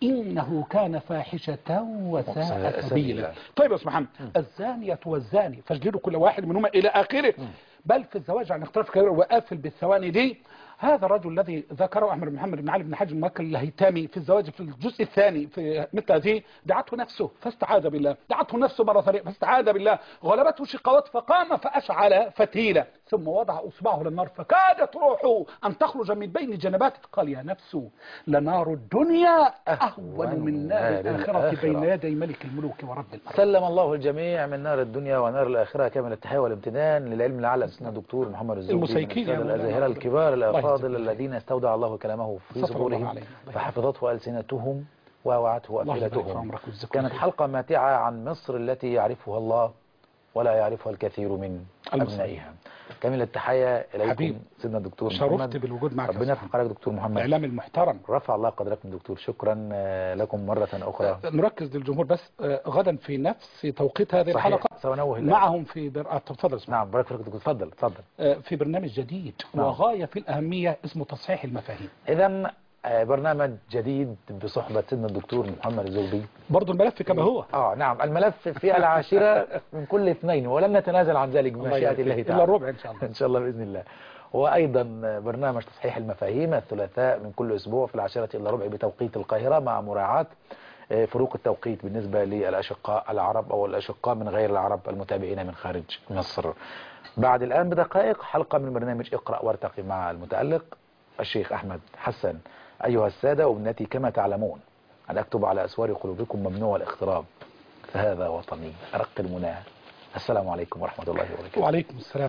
إنه كان فاحشة وساء سبيلا. طيب يا أستاذ محمد، الزانية والزاني فاجلدوا كل واحد منهما إلى آخره. بل في الزواج عن اختلاف كبير وقافل بالثواني دي. هذا الرجل الذي ذكره أحمد بن محمد بن علي بن حاج المكي الهيتامي في الزواج في الجزء الثاني في مثل هذه، دعته نفسه فاستعاذ بالله، دعته نفسه مرة ثانية فاستعاذ بالله، غلبته شقوات فقام فأشعل فتيلة ثم وضع أصبعه للنار فكادت روحه أن تخرج من بين جنباته. قال يا نفس لنار الدنيا أهون من نار الآخرة بين يدي ملك الملوك ورب الأرض. سلم الله الجميع من نار الدنيا ونار الآخرة. كامل التحية والامتنان للعلم العالم سيدنا الدكتور محمد الزغبي، المسيكين الأزاهرة الكبار الأفاضل الذين استودع الله كلامه في صدورهم فحفظته ألسنتهم ووعته أفئدتهم. كانت حلقة ماتعة عن مصر التي يعرفها الله ولا يعرفها الكثير من أبنائها. كامل التحية إليكم سيدنا الدكتور محمد، شرفت بالوجود معك. ربنا يرفع قدرك دكتور محمد، الإعلام المحترم، رفع الله قدركم دكتور. شكرا لكم مرة أخرى. نركز للجمهور بس، غدا في نفس توقيت هذه الحلقة سنوه معهم في بر... تفضل. نعم بارك فيك دكتور. تفضل تفضل. في برنامج جديد نعم. وغاية في الأهمية اسمه تصحيح المفاهيم. إذا برنامج جديد بصحبة سيدنا الدكتور محمد الزغبي. برضو الملف كما هو. اه نعم، الملف في العاشرة من كل اثنين ولن نتنازل عن ذلك بمشيئة الله تعالى. إلا الربع إن شاء الله. إن شاء الله بإذن الله. وأيضا برنامج تصحيح المفاهيم الثلاثاء من كل أسبوع في العاشرة إلا ربع بتوقيت القاهرة، مع مراعاة فروق التوقيت بالنسبة للأشقاء العرب أو الأشقاء من غير العرب المتابعين من خارج مصر. بعد الآن بدقائق حلقة من برنامج اقرأ وارتقي مع المتألق الشيخ أحمد حسن. أيها السادة وابنتي، كما تعلمون أن أكتب على أسوار قلوبكم ممنوع الاغتراب، فهذا وطني أرق المنى. السلام عليكم ورحمة الله وبركاته. وعليكم السلام.